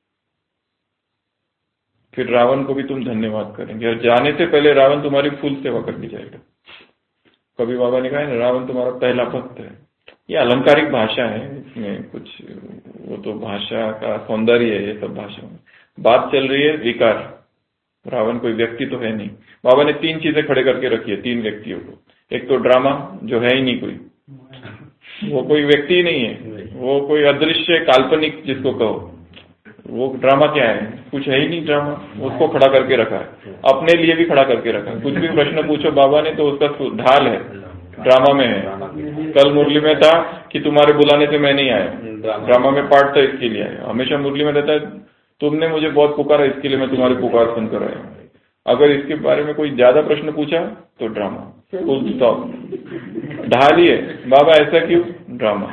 फिर रावण को भी तुम धन्यवाद करेंगे, और जाने से पहले रावण तुम्हारी फुल सेवा करके जाएगा। कभी बाबा ने कहा है रावण तुम्हारा पहला भक्त है। ये अलंकारिक भाषा है, इसमें कुछ वो तो भाषा का सौंदर्य है, ये सब भाषा में बात चल रही है विकार। रावण कोई व्यक्ति तो है नहीं। बाबा ने तीन चीजें खड़े करके रखी है, तीन व्यक्तियों को। एक तो ड्रामा जो है ही नहीं कोई, वो कोई व्यक्ति ही नहीं है, वो कोई अदृश्य काल्पनिक जिसको कहो, वो ड्रामा क्या है, कुछ है ही नहीं ड्रामा, उसको खड़ा करके रखा है, अपने लिए भी खड़ा करके रखा है। कुछ भी प्रश्न पूछो बाबा ने तो उसका ढाल है, ड्रामा में है। कल मुरली में था कि तुम्हारे बुलाने से मैं नहीं आया, ड्रामा में पार्ट था इसके लिए आया। हमेशा मुरली में रहता है तुमने मुझे बहुत पुकारा इसके लिए मैं तुम्हारी पुकार सुनकर आया। अगर इसके बारे में कोई ज्यादा प्रश्न पूछा तो ड्रामा, फुल स्टॉप, ढालिए बाबा ऐसा क्यों, ड्रामा।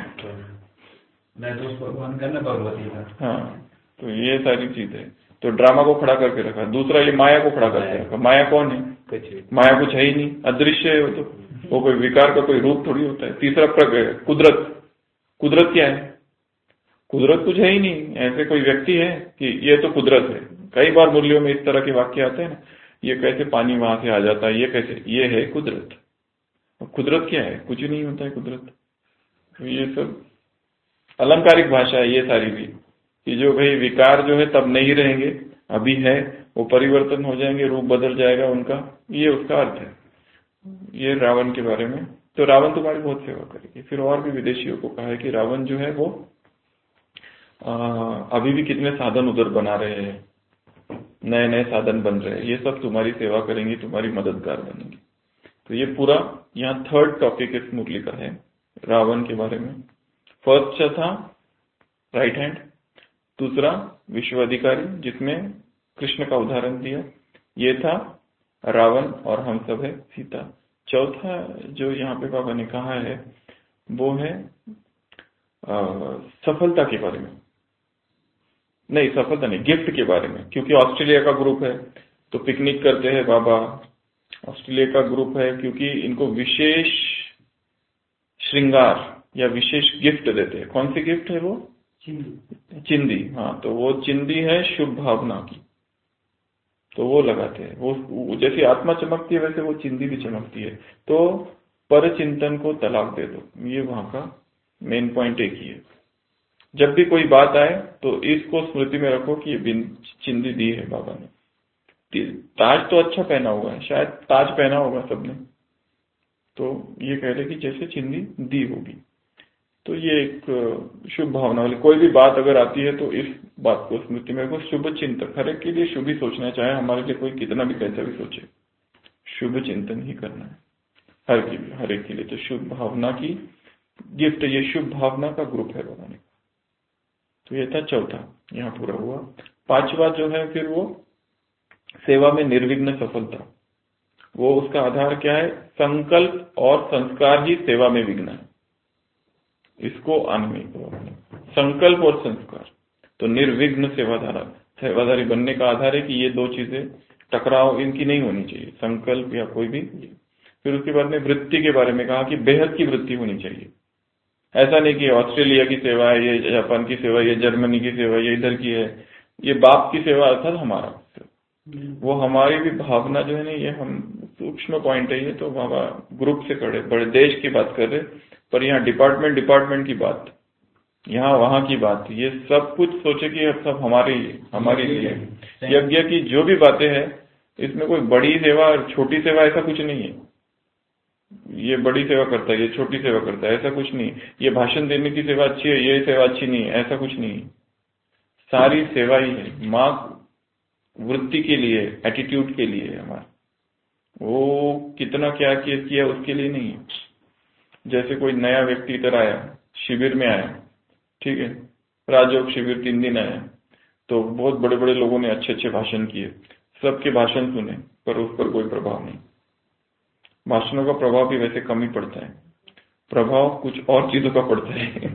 हाँ, तो ये सारी चीज है। तो ड्रामा को खड़ा करके रखा। दूसरा ये माया को खड़ा करके रखा। माया कौन है? माया कुछ है ही नहीं, अदृश्य है वो। तो वो कोई विकार का कोई रूप थोड़ी होता है। तीसरा कुदरत। कुदरत क्या है? कुदरत कुछ है ही नहीं। ऐसे कोई व्यक्ति है कि ये तो कुदरत है। कई बार मुरलियों में इस तरह के वाक्य आते हैं ना, ये कैसे पानी वहां से आ जाता है, ये कैसे, ये है कुदरत। कुदरत क्या है? कुछ नहीं होता है कुदरत। तो ये सब अलंकारिक भाषा है ये सारी भी, कि जो भाई विकार जो है तब नहीं रहेंगे, अभी है, वो परिवर्तन हो जाएंगे, रूप बदल जाएगा उनका, ये उसका अर्थ है। ये रावण के बारे में। तो रावण तुम्हारी बहुत सेवा करेगी। फिर और भी विदेशियों को कहा है कि रावण जो है वो आ, अभी भी कितने साधन उधर बना रहे हैं, नए नए साधन बन रहे हैं, ये सब तुम्हारी सेवा करेंगी, तुम्हारी मददगार बनेंगी। तो ये पूरा यहाँ थर्ड टॉपिक इस मुरली का है रावण के बारे में। फर्स्ट था राइट हैंड, दूसरा विश्व अधिकारी जिसमें कृष्ण का उदाहरण दिया, ये था रावण और हम सब है सीता। चौथा जो यहाँ पे बाबा ने कहा है वो है आ, सफलता के बारे में। नहीं, सफलता नहीं, गिफ्ट के बारे में। क्योंकि ऑस्ट्रेलिया का ग्रुप है तो पिकनिक करते हैं बाबा। ऑस्ट्रेलिया का ग्रुप है क्योंकि इनको विशेष श्रृंगार या विशेष गिफ्ट देते हैं। कौन सी गिफ्ट है वो? चिंदी। हाँ, तो वो चिंदी है शुभ भावना की, तो वो लगाते हैं। वो जैसी आत्मा चमकती है वैसे वो चिंदी भी चमकती है। तो पर चिंतन को तलाक दे दो, ये वहां का मेन पॉइंट एक ही है। जब भी कोई बात आए तो इसको स्मृति में रखो कि ये चिंदी दी है बाबा ने। ताज तो अच्छा पहना हुआ है, शायद ताज पहना होगा सबने, तो ये कह रहे कि जैसे चिंदी दी होगी। तो ये एक शुभ भावना वाली कोई भी बात अगर आती है तो इस बात को स्मृति में रखो। शुभ चिंतन, हर एक के लिए शुभ ही सोचना, चाहे हमारे लिए कोई कितना भी कैसा भी सोचे, शुभ चिंतन ही करना है हर के लिए, हर एक के लिए। तो शुभ भावना की गिफ्ट, ये शुभ भावना का ग्रुप है बाबा ने। तो ये था चौथा, यहाँ पूरा हुआ। पांचवा जो है फिर वो सेवा में निर्विघ्न सफलता। वो उसका आधार क्या है? संकल्प और संस्कार ही सेवा में विघ्न है। इसको अन्वय संकल्प और संस्कार। तो निर्विघ्न सेवाधारा सेवाधारी बनने का आधार है कि ये दो चीजें टकराव इनकी नहीं होनी चाहिए, संकल्प या कोई भी। फिर उसके बाद में वृत्ति के बारे में कहा कि बेहद की वृत्ति होनी चाहिए। ऐसा नहीं कि ऑस्ट्रेलिया की सेवा है, ये जापान की सेवा, ये जर्मनी की सेवा, ये इधर की है, ये बाप की सेवा अर्थात हमारा, वो हमारी भी भावना जो है ना, ये हम सूक्ष्म पॉइंट है ये। तो बाबा ग्रुप से खड़े बड़े देश की बात कर रहे, पर यहाँ डिपार्टमेंट डिपार्टमेंट की बात, यहाँ वहां की बात, ये सब कुछ सोचे कि अब सब हमारे हमारे लिए यज्ञ की जो भी बातें हैं, इसमें कोई बड़ी सेवा और छोटी सेवा ऐसा कुछ नहीं है। ये बड़ी सेवा करता है, ये छोटी सेवा करता है, ऐसा कुछ नहीं। ये भाषण देने की सेवा अच्छी है, ये सेवा अच्छी नहीं है, ऐसा कुछ नहीं। सारी सेवा ही है माँ वृत्ति के लिए, एटीट्यूड के लिए है हमारा। वो कितना क्या किया उसके लिए नहीं है। जैसे कोई नया व्यक्ति इधर आया, शिविर में आया, ठीक है, राजयोग शिविर तीन दिन आया, तो बहुत बड़े बड़े लोगों ने अच्छे अच्छे भाषण किए, सबके भाषण सुने, पर उस पर कोई प्रभाव नहीं। भाषणों का प्रभाव भी वैसे कम ही पड़ता है, प्रभाव कुछ और चीजों का पड़ता है।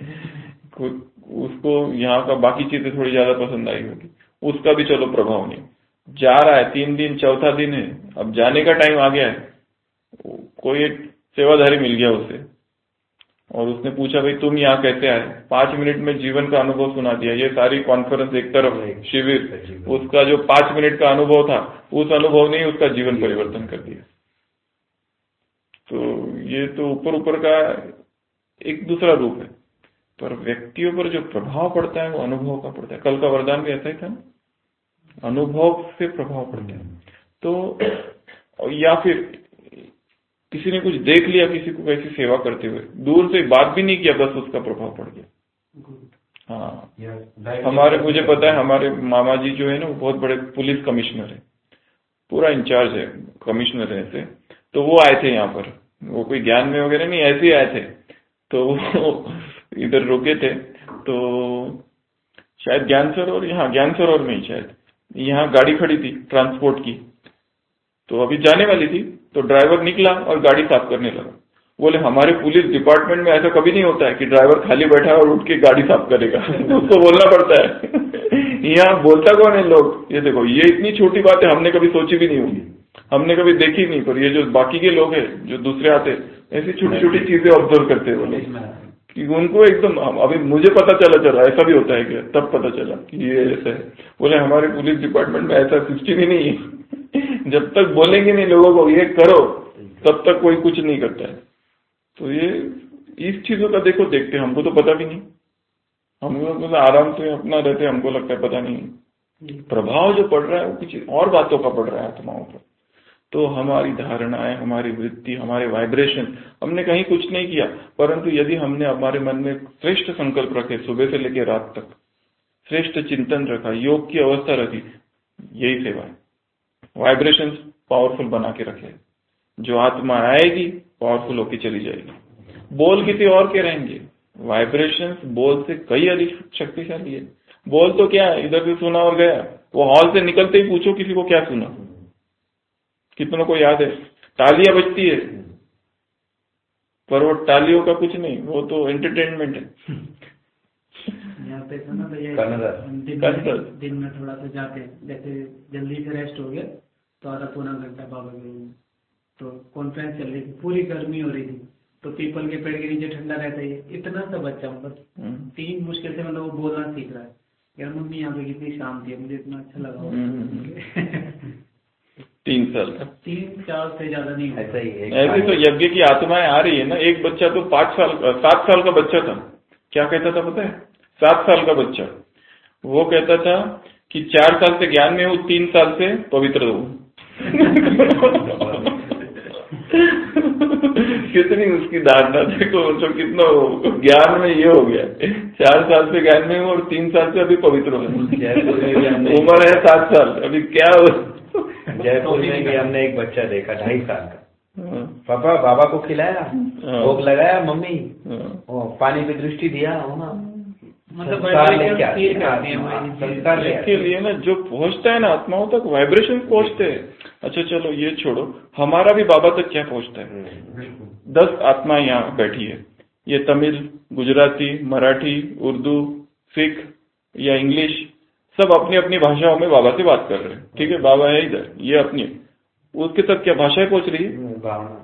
उसको यहाँ का बाकी चीजें थोड़ी ज्यादा पसंद आई होगी, उसका भी चलो प्रभाव नहीं। जा रहा है, तीन दिन चौथा दिन है, अब जाने का टाइम आ गया है, कोई एक सेवाधारी मिल गया उसे, और उसने पूछा भाई तुम यहाँ कैसे आए? पांच मिनट में जीवन का अनुभव सुना दिया। ये सारी कॉन्फ्रेंस एक तरफ, शिविर, उसका जो पांच मिनट का अनुभव था, उस अनुभव ने उसका जीवन परिवर्तन कर दिया। तो ये तो ऊपर ऊपर का एक दूसरा रूप है, पर व्यक्तियों पर जो प्रभाव पड़ता है वो अनुभव का पड़ता है। कल का वरदान भी ऐसा ही था, अनुभव से प्रभाव पड़ता है। तो या फिर किसी ने कुछ देख लिया, किसी को कैसी सेवा करते हुए, दूर से बात भी नहीं किया, बस उसका प्रभाव पड़ गया। हाँ, हमारे, मुझे पता है हमारे मामा जी जो है ना, वो बहुत बड़े पुलिस कमिश्नर है, पूरा इंचार्ज है, कमिश्नर है ऐसे। तो वो आए थे यहाँ पर वो कोई ज्ञान में वगैरह नहीं, ऐसे ही आए थे। तो इधर रुके थे, तो शायद ज्ञान सरोवर, यहाँ ज्ञान सरोवर में ही शायद, यहाँ गाड़ी खड़ी थी ट्रांसपोर्ट की, तो अभी जाने वाली थी, तो ड्राइवर निकला और गाड़ी साफ करने लगा। बोले हमारे पुलिस डिपार्टमेंट में ऐसा कभी नहीं होता है कि ड्राइवर खाली बैठा है और उठ के गाड़ी साफ करेगा, उसको बोलना पड़ता है। यहाँ बोलता कौन है लोग, ये देखो, ये इतनी छोटी बात है, हमने कभी सोची भी नहीं होगी, हमने कभी देखी नहीं, पर ये जो बाकी के लोग हैं जो दूसरे आते, ऐसी छोटी छोटी चीजें ऑब्जर्व करते हैं वो लोग, कि उनको एकदम, अभी मुझे पता चला चला ऐसा भी होता है क्या, तब पता चला कि ये ऐसा है। बोले हमारे पुलिस डिपार्टमेंट में ऐसा सिस्टम ही नहीं है, जब तक बोलेंगे नहीं लोगों को ये करो, तब तक कोई कुछ नहीं करता है। तो ये इस चीजों का देखो देखते, हमको तो पता भी नहीं, हम लोग आराम से अपना रहते, हमको लगता है पता नहीं, प्रभाव जो पड़ रहा है वो कुछ और बातों का पड़ रहा है आत्माओं पर। तो हमारी धारणाएं, हमारी वृत्ति, हमारे वाइब्रेशन, हमने कहीं कुछ नहीं किया, परंतु यदि हमने हमारे मन में श्रेष्ठ संकल्प रखे, सुबह से लेकर रात तक श्रेष्ठ चिंतन रखा, योग की अवस्था रखी, यही सेवा है। वाइब्रेशन पावरफुल बना के रखे, जो आत्मा आएगी पावरफुल होके चली जाएगी। बोल किसी और के रहेंगे, वाइब्रेशंस बोल से कई अधिक शक्तिशाली है। बोल तो क्या है, इधर से सुना और गया, वो हॉल से निकलते ही पूछो किसी को क्या सुना, कितनों को याद है, तालियां बजती है, पर वो तालियों का कुछ नहीं, वो तो एंटरटेनमेंट है। यहाँ पे था ना भैया, दिन, दिन में थोड़ा सा जाते हैं, जैसे जल्दी से रेस्ट हो गया तो आधा पौना घंटा बाबा के रूम में, तो कॉन्फ्रेंस चल रही थी, पूरी गर्मी हो रही थी, तो पीपल के पेड़ के नीचे ठंडा रहता है। इतना सा बच्चा, मतलब तीन मुश्किल से मतलब वो बोलना सीख रहा है, यार मम्मी यहाँ पे कितनी शांति है, मुझे इतना अच्छा लगा। तीन साल तीन चार से ज्यादा नहीं, ऐसा ही है। ऐसे तो यज्ञ की आत्माएं आ रही है ना। एक बच्चा तो पांच साल सात साल का बच्चा था, क्या कहता था पता है, सात साल का बच्चा, वो कहता था कि चार साल से ज्ञान में हूँ, तीन साल से पवित्र हूँ। कितनी उसकी धारणा देखो, तो कितना ज्ञान में ये हो गया, चार साल से ज्ञान में हूँ और तीन साल से अभी पवित्र हूँ। उम्र है सात साल, अभी क्या हो। जयपुर में भी हमने एक बच्चा देखा ढाई साल का, पापा बाबा को खिलाया, भोग लगाया, मम्मी पानी पे दृष्टि दिया, मतलब के लिए ना जो पहुंचता है ना आत्माओं तक, वाइब्रेशन पहुंचते हैं। अच्छा चलो ये छोड़ो, हमारा भी बाबा तक क्या पहुंचता है। दस आत्मा यहाँ बैठी है, ये तमिल, गुजराती, मराठी, उर्दू, सिख या इंग्लिश, सब अपनी अपनी भाषाओं में बाबा से बात कर रहे हैं, ठीक है, बाबा है इधर, ये अपनी, उसके तक क्या भाषाएं पहुंच रही है,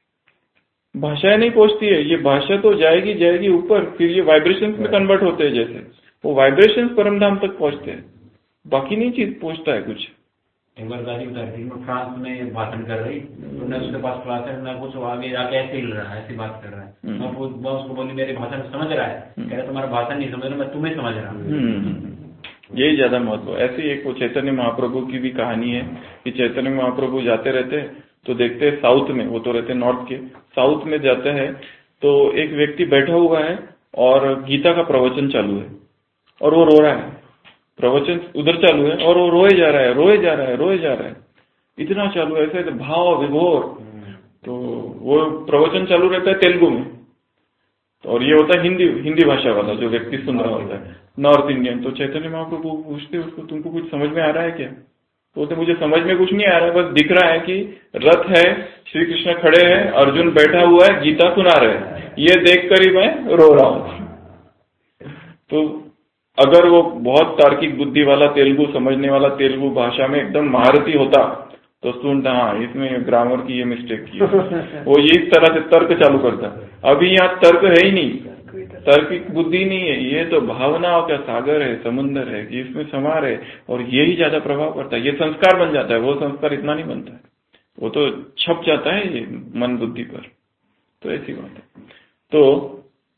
भाषाएं नहीं पहुंचती है। ये भाषा तो जाएगी जाएगी ऊपर, फिर ये वाइब्रेशंस में कन्वर्ट होते हैं, जैसे वो वाइब्रेशंस परमधाम तक पहुंचते हैं, बाकी नहीं चीज पहुंचता है कुछ। एक बार दादी बता रही थी, फ्रांस में भाषण कर रही, तो मैं उसके पास क्लास है, मैं कुछ आगे जाके ऐसे हिल रहा है, ऐसी बात कर रहा है, मैं उसको बोली मेरी भाषा समझ रहा है, कह रहा तुम्हारा भाषा नहीं समझ रहा, मैं तुम्हें समझ रहा हूँ। यही ज्यादा महत्व। ऐसे एक वो चैतन्य महाप्रभु की भी कहानी है कि चैतन्य महाप्रभु जाते रहते हैं, तो देखते हैं साउथ में, वो तो रहते नॉर्थ के, साउथ में जाते हैं तो एक व्यक्ति बैठा हुआ है और गीता का प्रवचन चालू है और वो रो रहा है, प्रवचन उधर चालू है और वो रोए जा रहा है, रोए जा रहा है, रोए जा रहा है, इतना चालू है, ऐसे भाव विभोर। तो वो प्रवचन चालू रहता है तेलुगु में, और ये होता है हिंदी हिंदी भाषा वाला जो व्यक्ति सुन रहा होता है, नॉर्थ इंडियन। तो चैतन्य महाप्रभु पूछते उसको, तुमको कुछ समझ में आ रहा है क्या? तो, तो मुझे समझ में कुछ नहीं आ रहा है, बस दिख रहा है कि रथ है, श्री कृष्ण खड़े हैं, अर्जुन बैठा हुआ है, गीता सुना रहे हैं, ये देख कर ही मैं रो रहा हूँ। तो अगर वो बहुत तार्किक बुद्धि वाला तेलुगु समझने वाला, तेलुगु भाषा में एकदम महारथी होता तो सुनता, हाँ इसमें ग्रामर की ये मिस्टेक की, वो ये इस तरह से तर्क चालू करता। अभी यहाँ तर्क है ही नहीं, तार्किक बुद्धि नहीं है, ये तो भावनाओं का सागर है, समुन्दर है कि इसमें समा रहे, और यही ज्यादा प्रभाव पड़ता है, ये संस्कार बन जाता है। वो संस्कार इतना नहीं बनता है, वो तो छप जाता है ये मन बुद्धि पर। तो ऐसी बात है। तो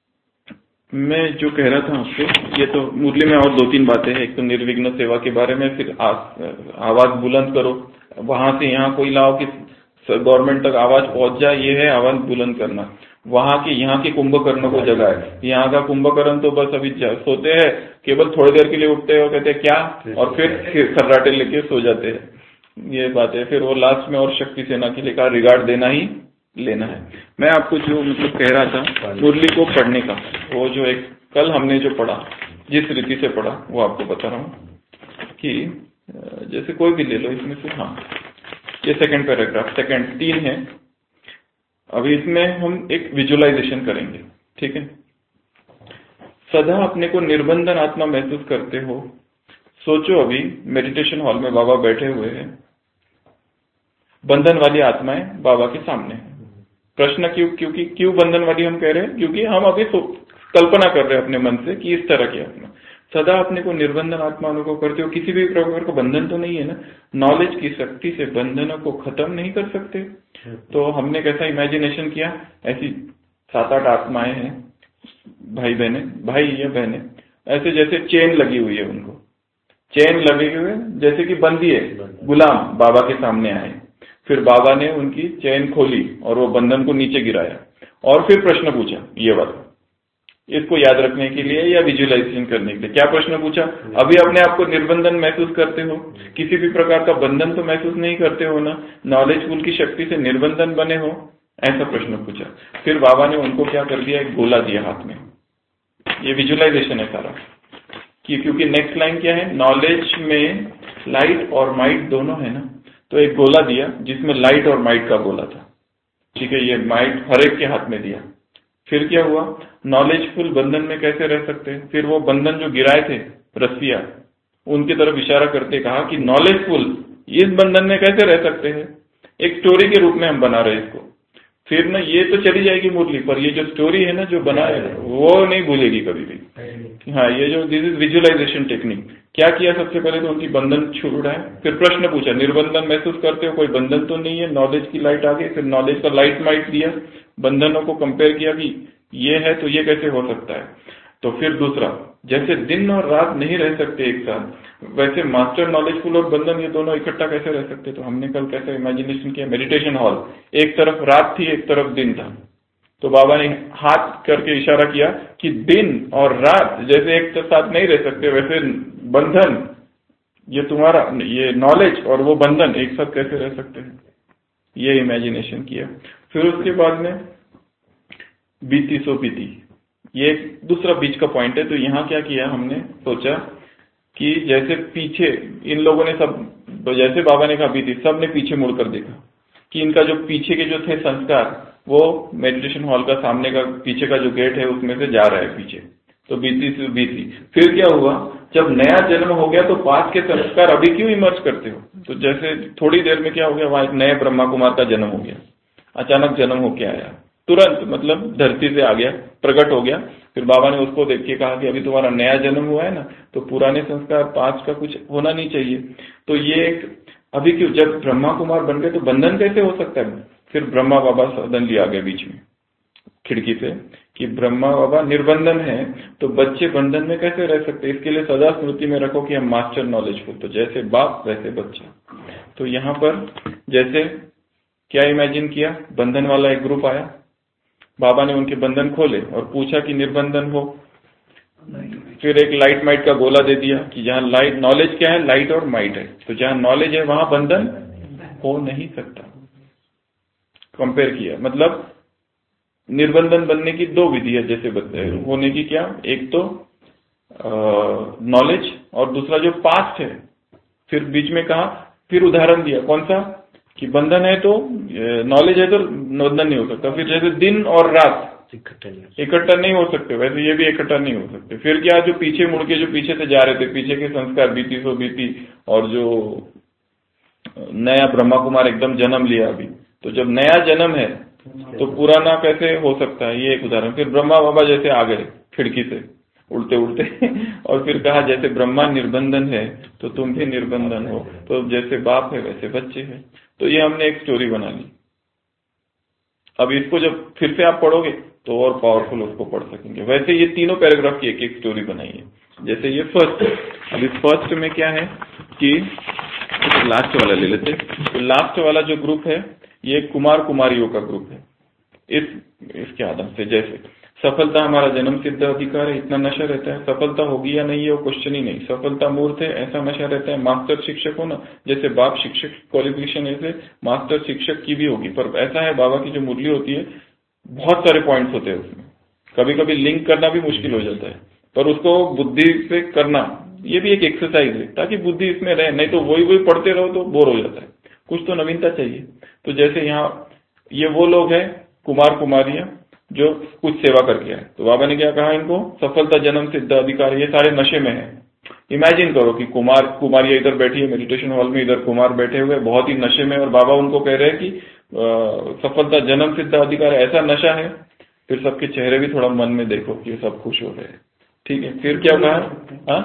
मैं जो कह रहा था आपको, ये तो मुरली में और दो तीन बातें हैं। एक तो निर्विघ्न सेवा के बारे में, फिर आवाज बुलंद करो, वहां से यहाँ कोई लाओ कि गवर्नमेंट तक आवाज पहुंच जाए, ये है आवाज बुलंद करना। वहां के यहाँ के कुंभकर्ण को जगा है, यहाँ का कुंभकर्ण तो बस अभी सोते हैं, केवल थोड़ी देर के लिए उठते हैं और कहते हैं क्या, और फिर खर्राटे लेके सो जाते हैं, ये बात है। फिर वो लास्ट में और शक्ति सेना के लिए कहा रिगार्ड देना ही लेना है। मैं आपको जो मतलब कह रहा था मुरली को पढ़ने का, वो जो एक कल हमने जो पढ़ा, जिस रीति से पढ़ा वो आपको बता रहा हूँ कि जैसे कोई भी ले लो इसमें से। हाँ, ये सेकंड पैराग्राफ, सेकंड तीन है। अभी इसमें हम एक विजुअलाइजेशन करेंगे, ठीक है। सदा अपने को निर्बंधन आत्मा महसूस करते हो। सोचो अभी मेडिटेशन हॉल में बाबा बैठे हुए हैं, बंधन वाली आत्माएं बाबा के सामने है। प्रश्न क्यों, क्योंकि क्यों बंधन वाली हम कह रहे हैं? क्योंकि हम अभी कल्पना कर रहे हैं अपने मन से कि इस तरह की आत्मा। सदा अपने को निर्बंधन आत्मा अनुभव करते हो, किसी भी प्रकार का बंधन तो नहीं है ना। नॉलेज की शक्ति से बंधनों को खत्म नहीं कर सकते। तो हमने कैसा इमेजिनेशन किया, ऐसी सात आठ आत्माएं हैं, भाई बहने, भाई या बहने, ऐसे जैसे चेन लगी हुई है, उनको चेन लगे हुए जैसे कि बंदी है, गुलाम बाबा के सामने आए। फिर बाबा ने उनकी चेन खोली और वो बंधन को नीचे गिराया और फिर प्रश्न पूछा, ये वाला, इसको याद रखने के लिए या विजुअलाइजेशन करने के लिए। क्या प्रश्न पूछा? अभी अपने आप को निर्बंधन महसूस करते हो? किसी भी प्रकार का बंधन तो महसूस नहीं करते हो ना? नॉलेजफुल की शक्ति से निर्बंधन बने हो? ऐसा प्रश्न पूछा। फिर बाबा ने उनको क्या कर दिया, एक गोला दिया हाथ में। ये विजुअलाइजेशन है सारा, कि क्योंकि नेक्स्ट लाइन क्या है, नॉलेज में लाइट और माइट दोनों है ना। तो एक गोला दिया जिसमें लाइट और माइट का गोला था, ठीक है। ये माइट हर एक के हाथ में दिया। फिर क्या हुआ, नॉलेजफुल बंधन में कैसे रह सकते हैं? फिर वो बंधन जो गिराए थे रस्सियां, उनकी तरफ इशारा करते कहा कि नॉलेजफुल इस बंधन में कैसे रह सकते हैं। एक स्टोरी के रूप में हम बना रहे इसको। फिर ना ये तो चली जाएगी मुरली, पर ये जो स्टोरी है ना जो बनाए वो नहीं भूलेगी कभी भी। हाँ, ये जो दिस इज विजुअलाइजेशन टेक्निक। क्या किया, सबसे पहले तो उनकी बंधन छुड़ाए, फिर प्रश्न पूछा, निर्बंधन महसूस करते हो? कोई बंधन तो नहीं है। नॉलेज की लाइट आ गई, फिर नॉलेज का लाइट माइट दिया, बंधनों को कंपेयर किया कि ये है तो ये कैसे हो सकता है। तो फिर दूसरा, जैसे दिन और रात नहीं रह सकते एक साथ, वैसे मास्टर नॉलेजफुल और बंधन ये दोनों इकट्ठा कैसे रह सकते। तो हमने कल कैसे इमेजिनेशन किया, मेडिटेशन हॉल, एक तरफ रात थी एक तरफ दिन था। तो बाबा ने हाथ करके इशारा किया कि दिन और रात जैसे एक साथ नहीं रह सकते, वैसे बंधन, ये तुम्हारा ये नॉलेज और वो बंधन एक साथ कैसे रह सकते हैं। ये इमेजिनेशन किया। फिर उसके बाद में बीती सो बीती, ये एक दूसरा बीच का पॉइंट है। तो यहाँ क्या किया, हमने सोचा कि जैसे पीछे इन लोगों ने सब, जैसे बाबा ने कहा बीती, सब ने पीछे मुड़कर देखा कि इनका जो पीछे के जो थे संस्कार, वो मेडिटेशन हॉल का सामने का पीछे का जो गेट है उसमें से जा रहा है पीछे। तो बीती से बीती। फिर क्या हुआ, जब नया जन्म हो गया तो पास के संस्कार अभी क्यों इमर्ज करते हो। तो जैसे थोड़ी देर में क्या हो गया, वहां एक नए ब्रह्मा कुमार का जन्म हो गया, अचानक जन्म होके आया, तुरंत मतलब धरती से आ गया, प्रकट हो गया। फिर बाबा ने उसको देख के कहा कि अभी तुम्हारा नया जन्म हुआ है ना, तो पुराने संस्कार पास का कुछ होना नहीं चाहिए। तो ये एक अभी क्यों, जब ब्रह्मा कुमार बन गए तो बंधन कैसे हो सकता है। फिर ब्रह्मा बाबा सडनली आ गए बीच में खिड़की से कि ब्रह्मा बाबा निर्बंधन है, तो बच्चे बंधन में कैसे रह सकते। इसके लिए सदा स्मृति में रखो कि हम मास्टर नॉलेजफुल, तो जैसे बाप वैसे बच्चा। तो यहाँ पर जैसे क्या इमेजिन किया, बंधन वाला एक ग्रुप आया, बाबा ने उनके बंधन खोले और पूछा कि निर्बंधन हो। फिर एक लाइट माइट का गोला दे दिया कि जहां लाइट, नॉलेज क्या है, लाइट और माइट है, तो जहां नॉलेज है वहां बंधन हो नहीं सकता। कंपेयर किया, मतलब निर्बंधन बनने की दो विधि है जैसे बताए होने की। क्या, एक तो नॉलेज और दूसरा जो पास्ट है। फिर बीच में कहा, फिर उदाहरण दिया कौन सा, कि बंधन है तो नॉलेज है तो बंधन नहीं हो सकता। फिर जैसे दिन और रात इकट्ठा नहीं हो सकते, वैसे ये भी इकट्ठा नहीं हो सकते। फिर क्या, जो पीछे मुड़ के जो पीछे से जा रहे थे, पीछे के संस्कार बीती सो बीती, और जो नया ब्रह्मा कुमार एकदम जन्म लिया अभी, तो जब नया जन्म है तो पुराना कैसे हो सकता है, ये एक उदाहरण। फिर ब्रह्मा बाबा जैसे आ गए खिड़की से उड़ते उड़ते और फिर कहा जैसे ब्रह्मा निर्बंधन है तो तुम भी निर्बंधन हो, तो जैसे बाप है वैसे बच्चे हैं। तो ये हमने एक स्टोरी बना ली। अब इसको जब फिर से आप पढ़ोगे तो और पावरफुल उसको पढ़ सकेंगे। वैसे ये तीनों पैराग्राफ की एक एक स्टोरी बनाई है। जैसे ये फर्स्ट, अब इस फर्स्ट में क्या है कि लास्ट वाला ले लेते। तो लास्ट वाला जो ग्रुप है ये कुमार कुमारियों का ग्रुप है। इस इसके आधार से जैसे सफलता हमारा जन्म सिद्ध अधिकार है, इतना नशा रहता है। सफलता होगी या नहीं है वो क्वेश्चन ही नहीं, सफलता मूर्त है ऐसा नशा रहता है। मास्टर शिक्षक हो ना, जैसे बाप शिक्षक क्वालिफिकेशन ऐसे मास्टर शिक्षक की भी होगी, पर ऐसा है बाबा की जो मुरली होती है बहुत सारे पॉइंट्स होते हैं उसमें, कभी कभी लिंक करना भी मुश्किल हो जाता है, पर उसको बुद्धि से करना ये भी एक एक्सरसाइज है ताकि बुद्धि इसमें रहे, नहीं तो वही वही पढ़ते रहो तो बोर हो जाता है, कुछ तो नवीनता चाहिए। तो जैसे यहाँ ये वो लोग हैं कुमार कुमारियां जो कुछ सेवा करके आए, तो बाबा ने क्या कहा इनको, सफलता जन्म सिद्ध अधिकार, ये सारे नशे में है। इमेजिन करो कि कुमार कुमारियां इधर बैठी है मेडिटेशन हॉल में, इधर कुमार बैठे हुए बहुत ही नशे में, और बाबा उनको कह रहे हैं कि आ, सफलता जन्म सिद्ध अधिकार ऐसा नशा है। फिर सबके चेहरे भी थोड़ा मन में देखो कि सब खुश हो रहे हैं, ठीक है। फिर क्या कहा,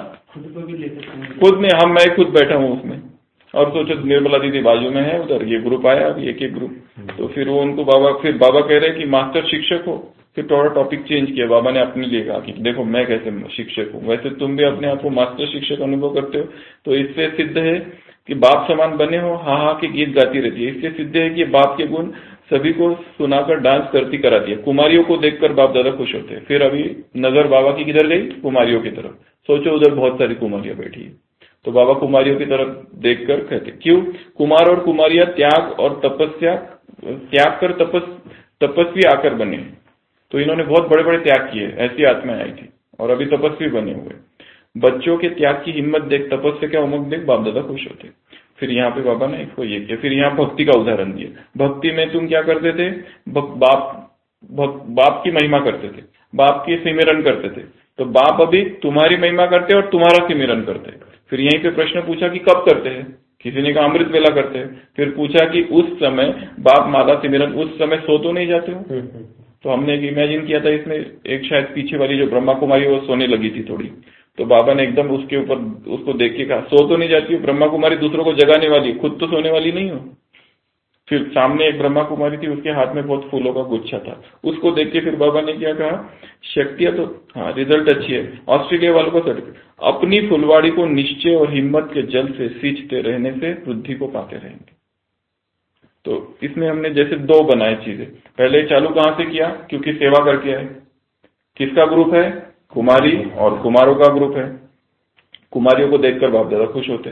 खुद में हम मैं खुद बैठा हूँ उसमें, और सोचो निर्मला दीदी बाजू में है, उधर ये ग्रुप आया अभी एक एक ग्रुप, तो फिर वो उनको बाबा फिर बाबा कह रहे हैं कि मास्टर शिक्षक हो। फिर थोड़ा टॉपिक चेंज किया बाबा ने अपने लिए, कहा कि देखो मैं कैसे शिक्षक हूँ, वैसे तुम भी अपने आप को मास्टर शिक्षक अनुभव करते हो, तो इससे सिद्ध है कि बाप समान बने हो, हाँ हाँ के गीत गाती रहती है। इससे सिद्ध है कि बाप के गुण सभी को सुनाकर डांस करती कराती है। कुमारियों को देखकर बाप ज्यादा खुश होते हैं। फिर अभी नजर बाबा की किधर गई, कुमारियों की तरफ, सोचो उधर बहुत सारी कुमारियां बैठी है, तो बाबा कुमारियों की तरफ देखकर कहते क्यों, कुमार और कुमारियां त्याग और तपस्या त्याग कर तपस तपस्वी आकर बने, तो इन्होंने बहुत बड़े बड़े त्याग किए, ऐसी आत्माएं आई थी और अभी तपस्वी बने हुए। बच्चों के त्याग की हिम्मत देख, तपस्या क्या उमंग देख बाप दादा खुश होते। फिर यहाँ पे बाबा ने इसको ये किया, फिर यहाँ भक्ति का उदाहरण दिया। भक्ति में तुम क्या करते थे, बाप बाप की महिमा करते थे, बाप की सिमरन करते थे, तो बाप अभी तुम्हारी महिमा करते और तुम्हारा सिमरन करते। फिर यहीं पे प्रश्न पूछा कि कब करते हैं, किसी ने कहा अमृत वेला करते हैं। फिर पूछा कि उस समय बाप माला सिमरन उस समय सो तो नहीं जाते हो, तो हमने एक इमेजिन किया था इसमें, एक शायद पीछे वाली जो ब्रह्मा कुमारी वो सोने लगी थी थोड़ी, तो बाबा ने एकदम उसके ऊपर उसको देख के कहा सो तो नहीं जाती हो, ब्रह्मा कुमारी दूसरों को जगाने वाली, खुद तो सोने वाली नहीं हो। फिर सामने एक ब्रह्मा कुमारी थी, उसके हाथ में बहुत फूलों का गुच्छा था, उसको देख के फिर बाबा ने क्या कहा, शक्तियां तो हाँ रिजल्ट अच्छी है, ऑस्ट्रेलिया वालों का सर्टिफिकेट, अपनी फुलवाड़ी को निश्चय और हिम्मत के जल से सींचते रहने से वृद्धि को पाते रहेंगे। तो इसमें हमने जैसे दो बनाए चीजें, पहले चालू कहां से किया, क्योंकि सेवा करके आए। किसका ग्रुप है, कुमारी और कुमारों का ग्रुप है। कुमारियों को देखकर बाप ज्यादा खुश होते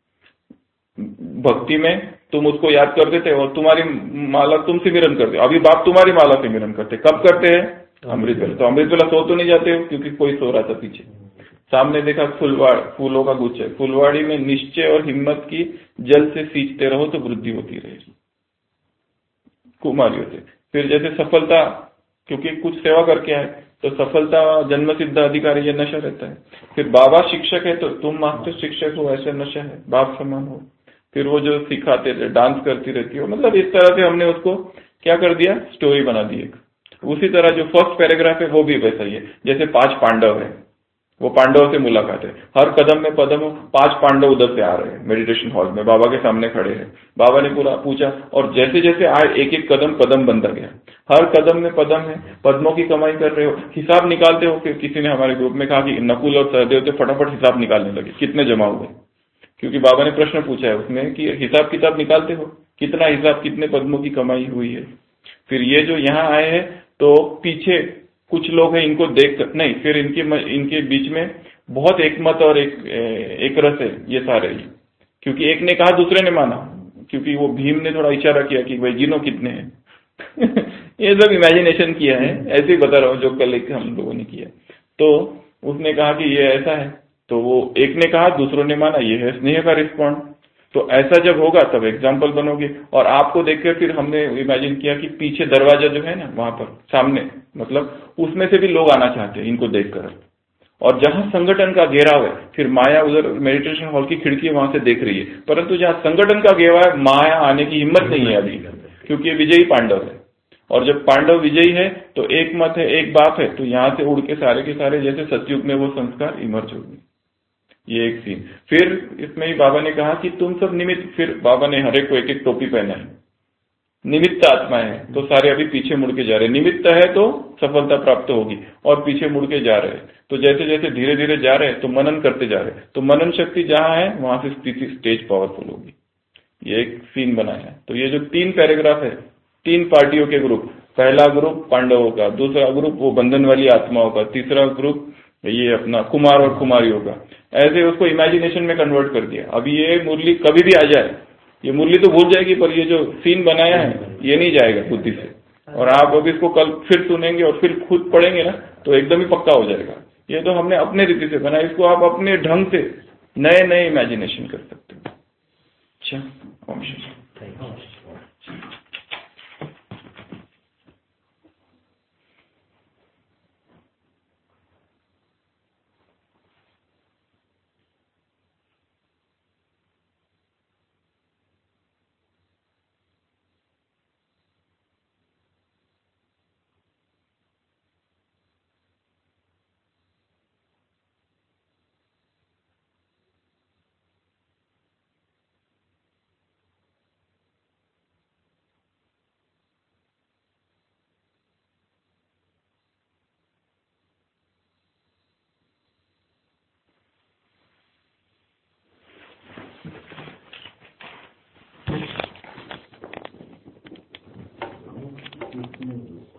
हैं। भक्ति में तुम उसको याद करते थे और तुम्हारी माला तुम सिमरन करते हो, अभी बाप तुम्हारी माला सिमरन करते, कब करते हैं, अमृत वेला। तो अमृत वेला सो तो नहीं जाते हो, क्योंकि कोई सो रहा था पीछे। सामने देखा फुलवाड़ फूलों का गुच्छा, फुलवाड़ी में निश्चय और हिम्मत की जल से सींचते रहो तो वृद्धि होती रहेगी कुमारियों से। फिर जैसे सफलता, क्योंकि कुछ सेवा करके आए, तो सफलता जन्म सिद्ध अधिकार, ये नशा रहता है। फिर बाबा शिक्षक है तो तुम मास्टर शिक्षक हो, ऐसे नशा है, बाप समान हो। फिर वो जो सिखाते थे, डांस करती रहती हो, मतलब इस तरह से हमने उसको क्या कर दिया, स्टोरी बना दी एक। उसी तरह जो फर्स्ट पैराग्राफ है वो भी वैसा ही है, जैसे पांच पांडव है, वो पांडवों से मुलाकात है, हर कदम में पदम पांच पांडव उधर से आ रहे हैं मेडिटेशन हॉल में, बाबा के सामने खड़े हैं। बाबा ने पूरा पूछा और जैसे जैसे आए एक एक कदम पदम बनता गया, हर कदम में पदम है, पद्मों की कमाई कर रहे हो, हिसाब निकालते हो। फिर किसी ने हमारे ग्रुप में कहा कि नकुल और सहदेव तो फटाफट हिसाब निकालने लगे कितने जमा हुए, क्योंकि बाबा ने प्रश्न पूछा है उसमें कि हिसाब किताब निकालते हो, कितना हिसाब, कितने पद्मों की कमाई हुई है। फिर ये जो यहाँ आए हैं तो पीछे कुछ लोग हैं, इनको देख कर नहीं, फिर इनके इनके बीच में बहुत एकमत और एक एक रस है ये सारे, क्योंकि एक ने कहा दूसरे ने माना, क्योंकि वो भीम ने थोड़ा इशारा किया कि भाई गिनो कितने हैं ये सब इमेजिनेशन किया है, ऐसे ही बता रहा हूँ जो कल एक हम लोगों ने किया। तो उसने कहा कि ये ऐसा है, तो वो एक ने कहा दूसरों ने माना, ये है स्नेह का रिस्पॉन्ड। तो ऐसा जब होगा तब एग्जाम्पल बनोगे। और आपको देखकर फिर हमने इमेजिन किया कि पीछे दरवाजा जो है ना वहां पर सामने, मतलब उसमें से भी लोग आना चाहते हैं इनको देखकर। और जहां संगठन का घेराव है, फिर माया उधर मेडिटेशन हॉल की खिड़की वहां से देख रही है, परंतु जहां संगठन का घेराव है माया आने की हिम्मत नहीं है अभी, क्योंकि ये विजयी पांडव है। और जब पांडव विजयी है तो एक मत है, एक बाप है, तो यहाँ से उड़ के सारे के सारे जैसे सतयुग में वो संस्कार इमर्ज होंगे। ये एक सीन। फिर इसमें ही बाबा ने कहा कि तुम सब निमित्त, फिर बाबा ने हर एक को एक एक टोपी पहना है, निमित्त आत्मा है, तो सारे अभी पीछे मुड़ के जा रहे हैं। निमित्त है तो सफलता प्राप्त होगी, और पीछे मुड़ के जा रहे हैं। तो जैसे जैसे धीरे धीरे जा रहे हैं तो मनन करते जा रहे हैं, तो मनन शक्ति जहां है वहां से स्थिति स्टेज पावरफुल होगी। ये एक सीन बनाया है। तो ये जो तीन पैराग्राफ है, तीन पार्टियों के ग्रुप, पहला ग्रुप पांडवों का, दूसरा ग्रुप वो बंधन वाली आत्माओं का, तीसरा ग्रुप ये अपना कुमार और कुमारियों का। ऐसे उसको इमेजिनेशन में कन्वर्ट कर दिया। अब ये मुरली कभी भी आ जाए, ये मुरली तो भूल जाएगी, पर ये जो सीन बनाया है ये नहीं जाएगा बुद्धि से। और आप अभी इसको कल फिर सुनेंगे और फिर खुद पढ़ेंगे ना, तो एकदम ही पक्का हो जाएगा। ये तो हमने अपने रीति से बनाया, इसको आप अपने ढंग से नए नए इमेजिनेशन कर सकते हो। अच्छा, ओम शांति। Mm-hmm.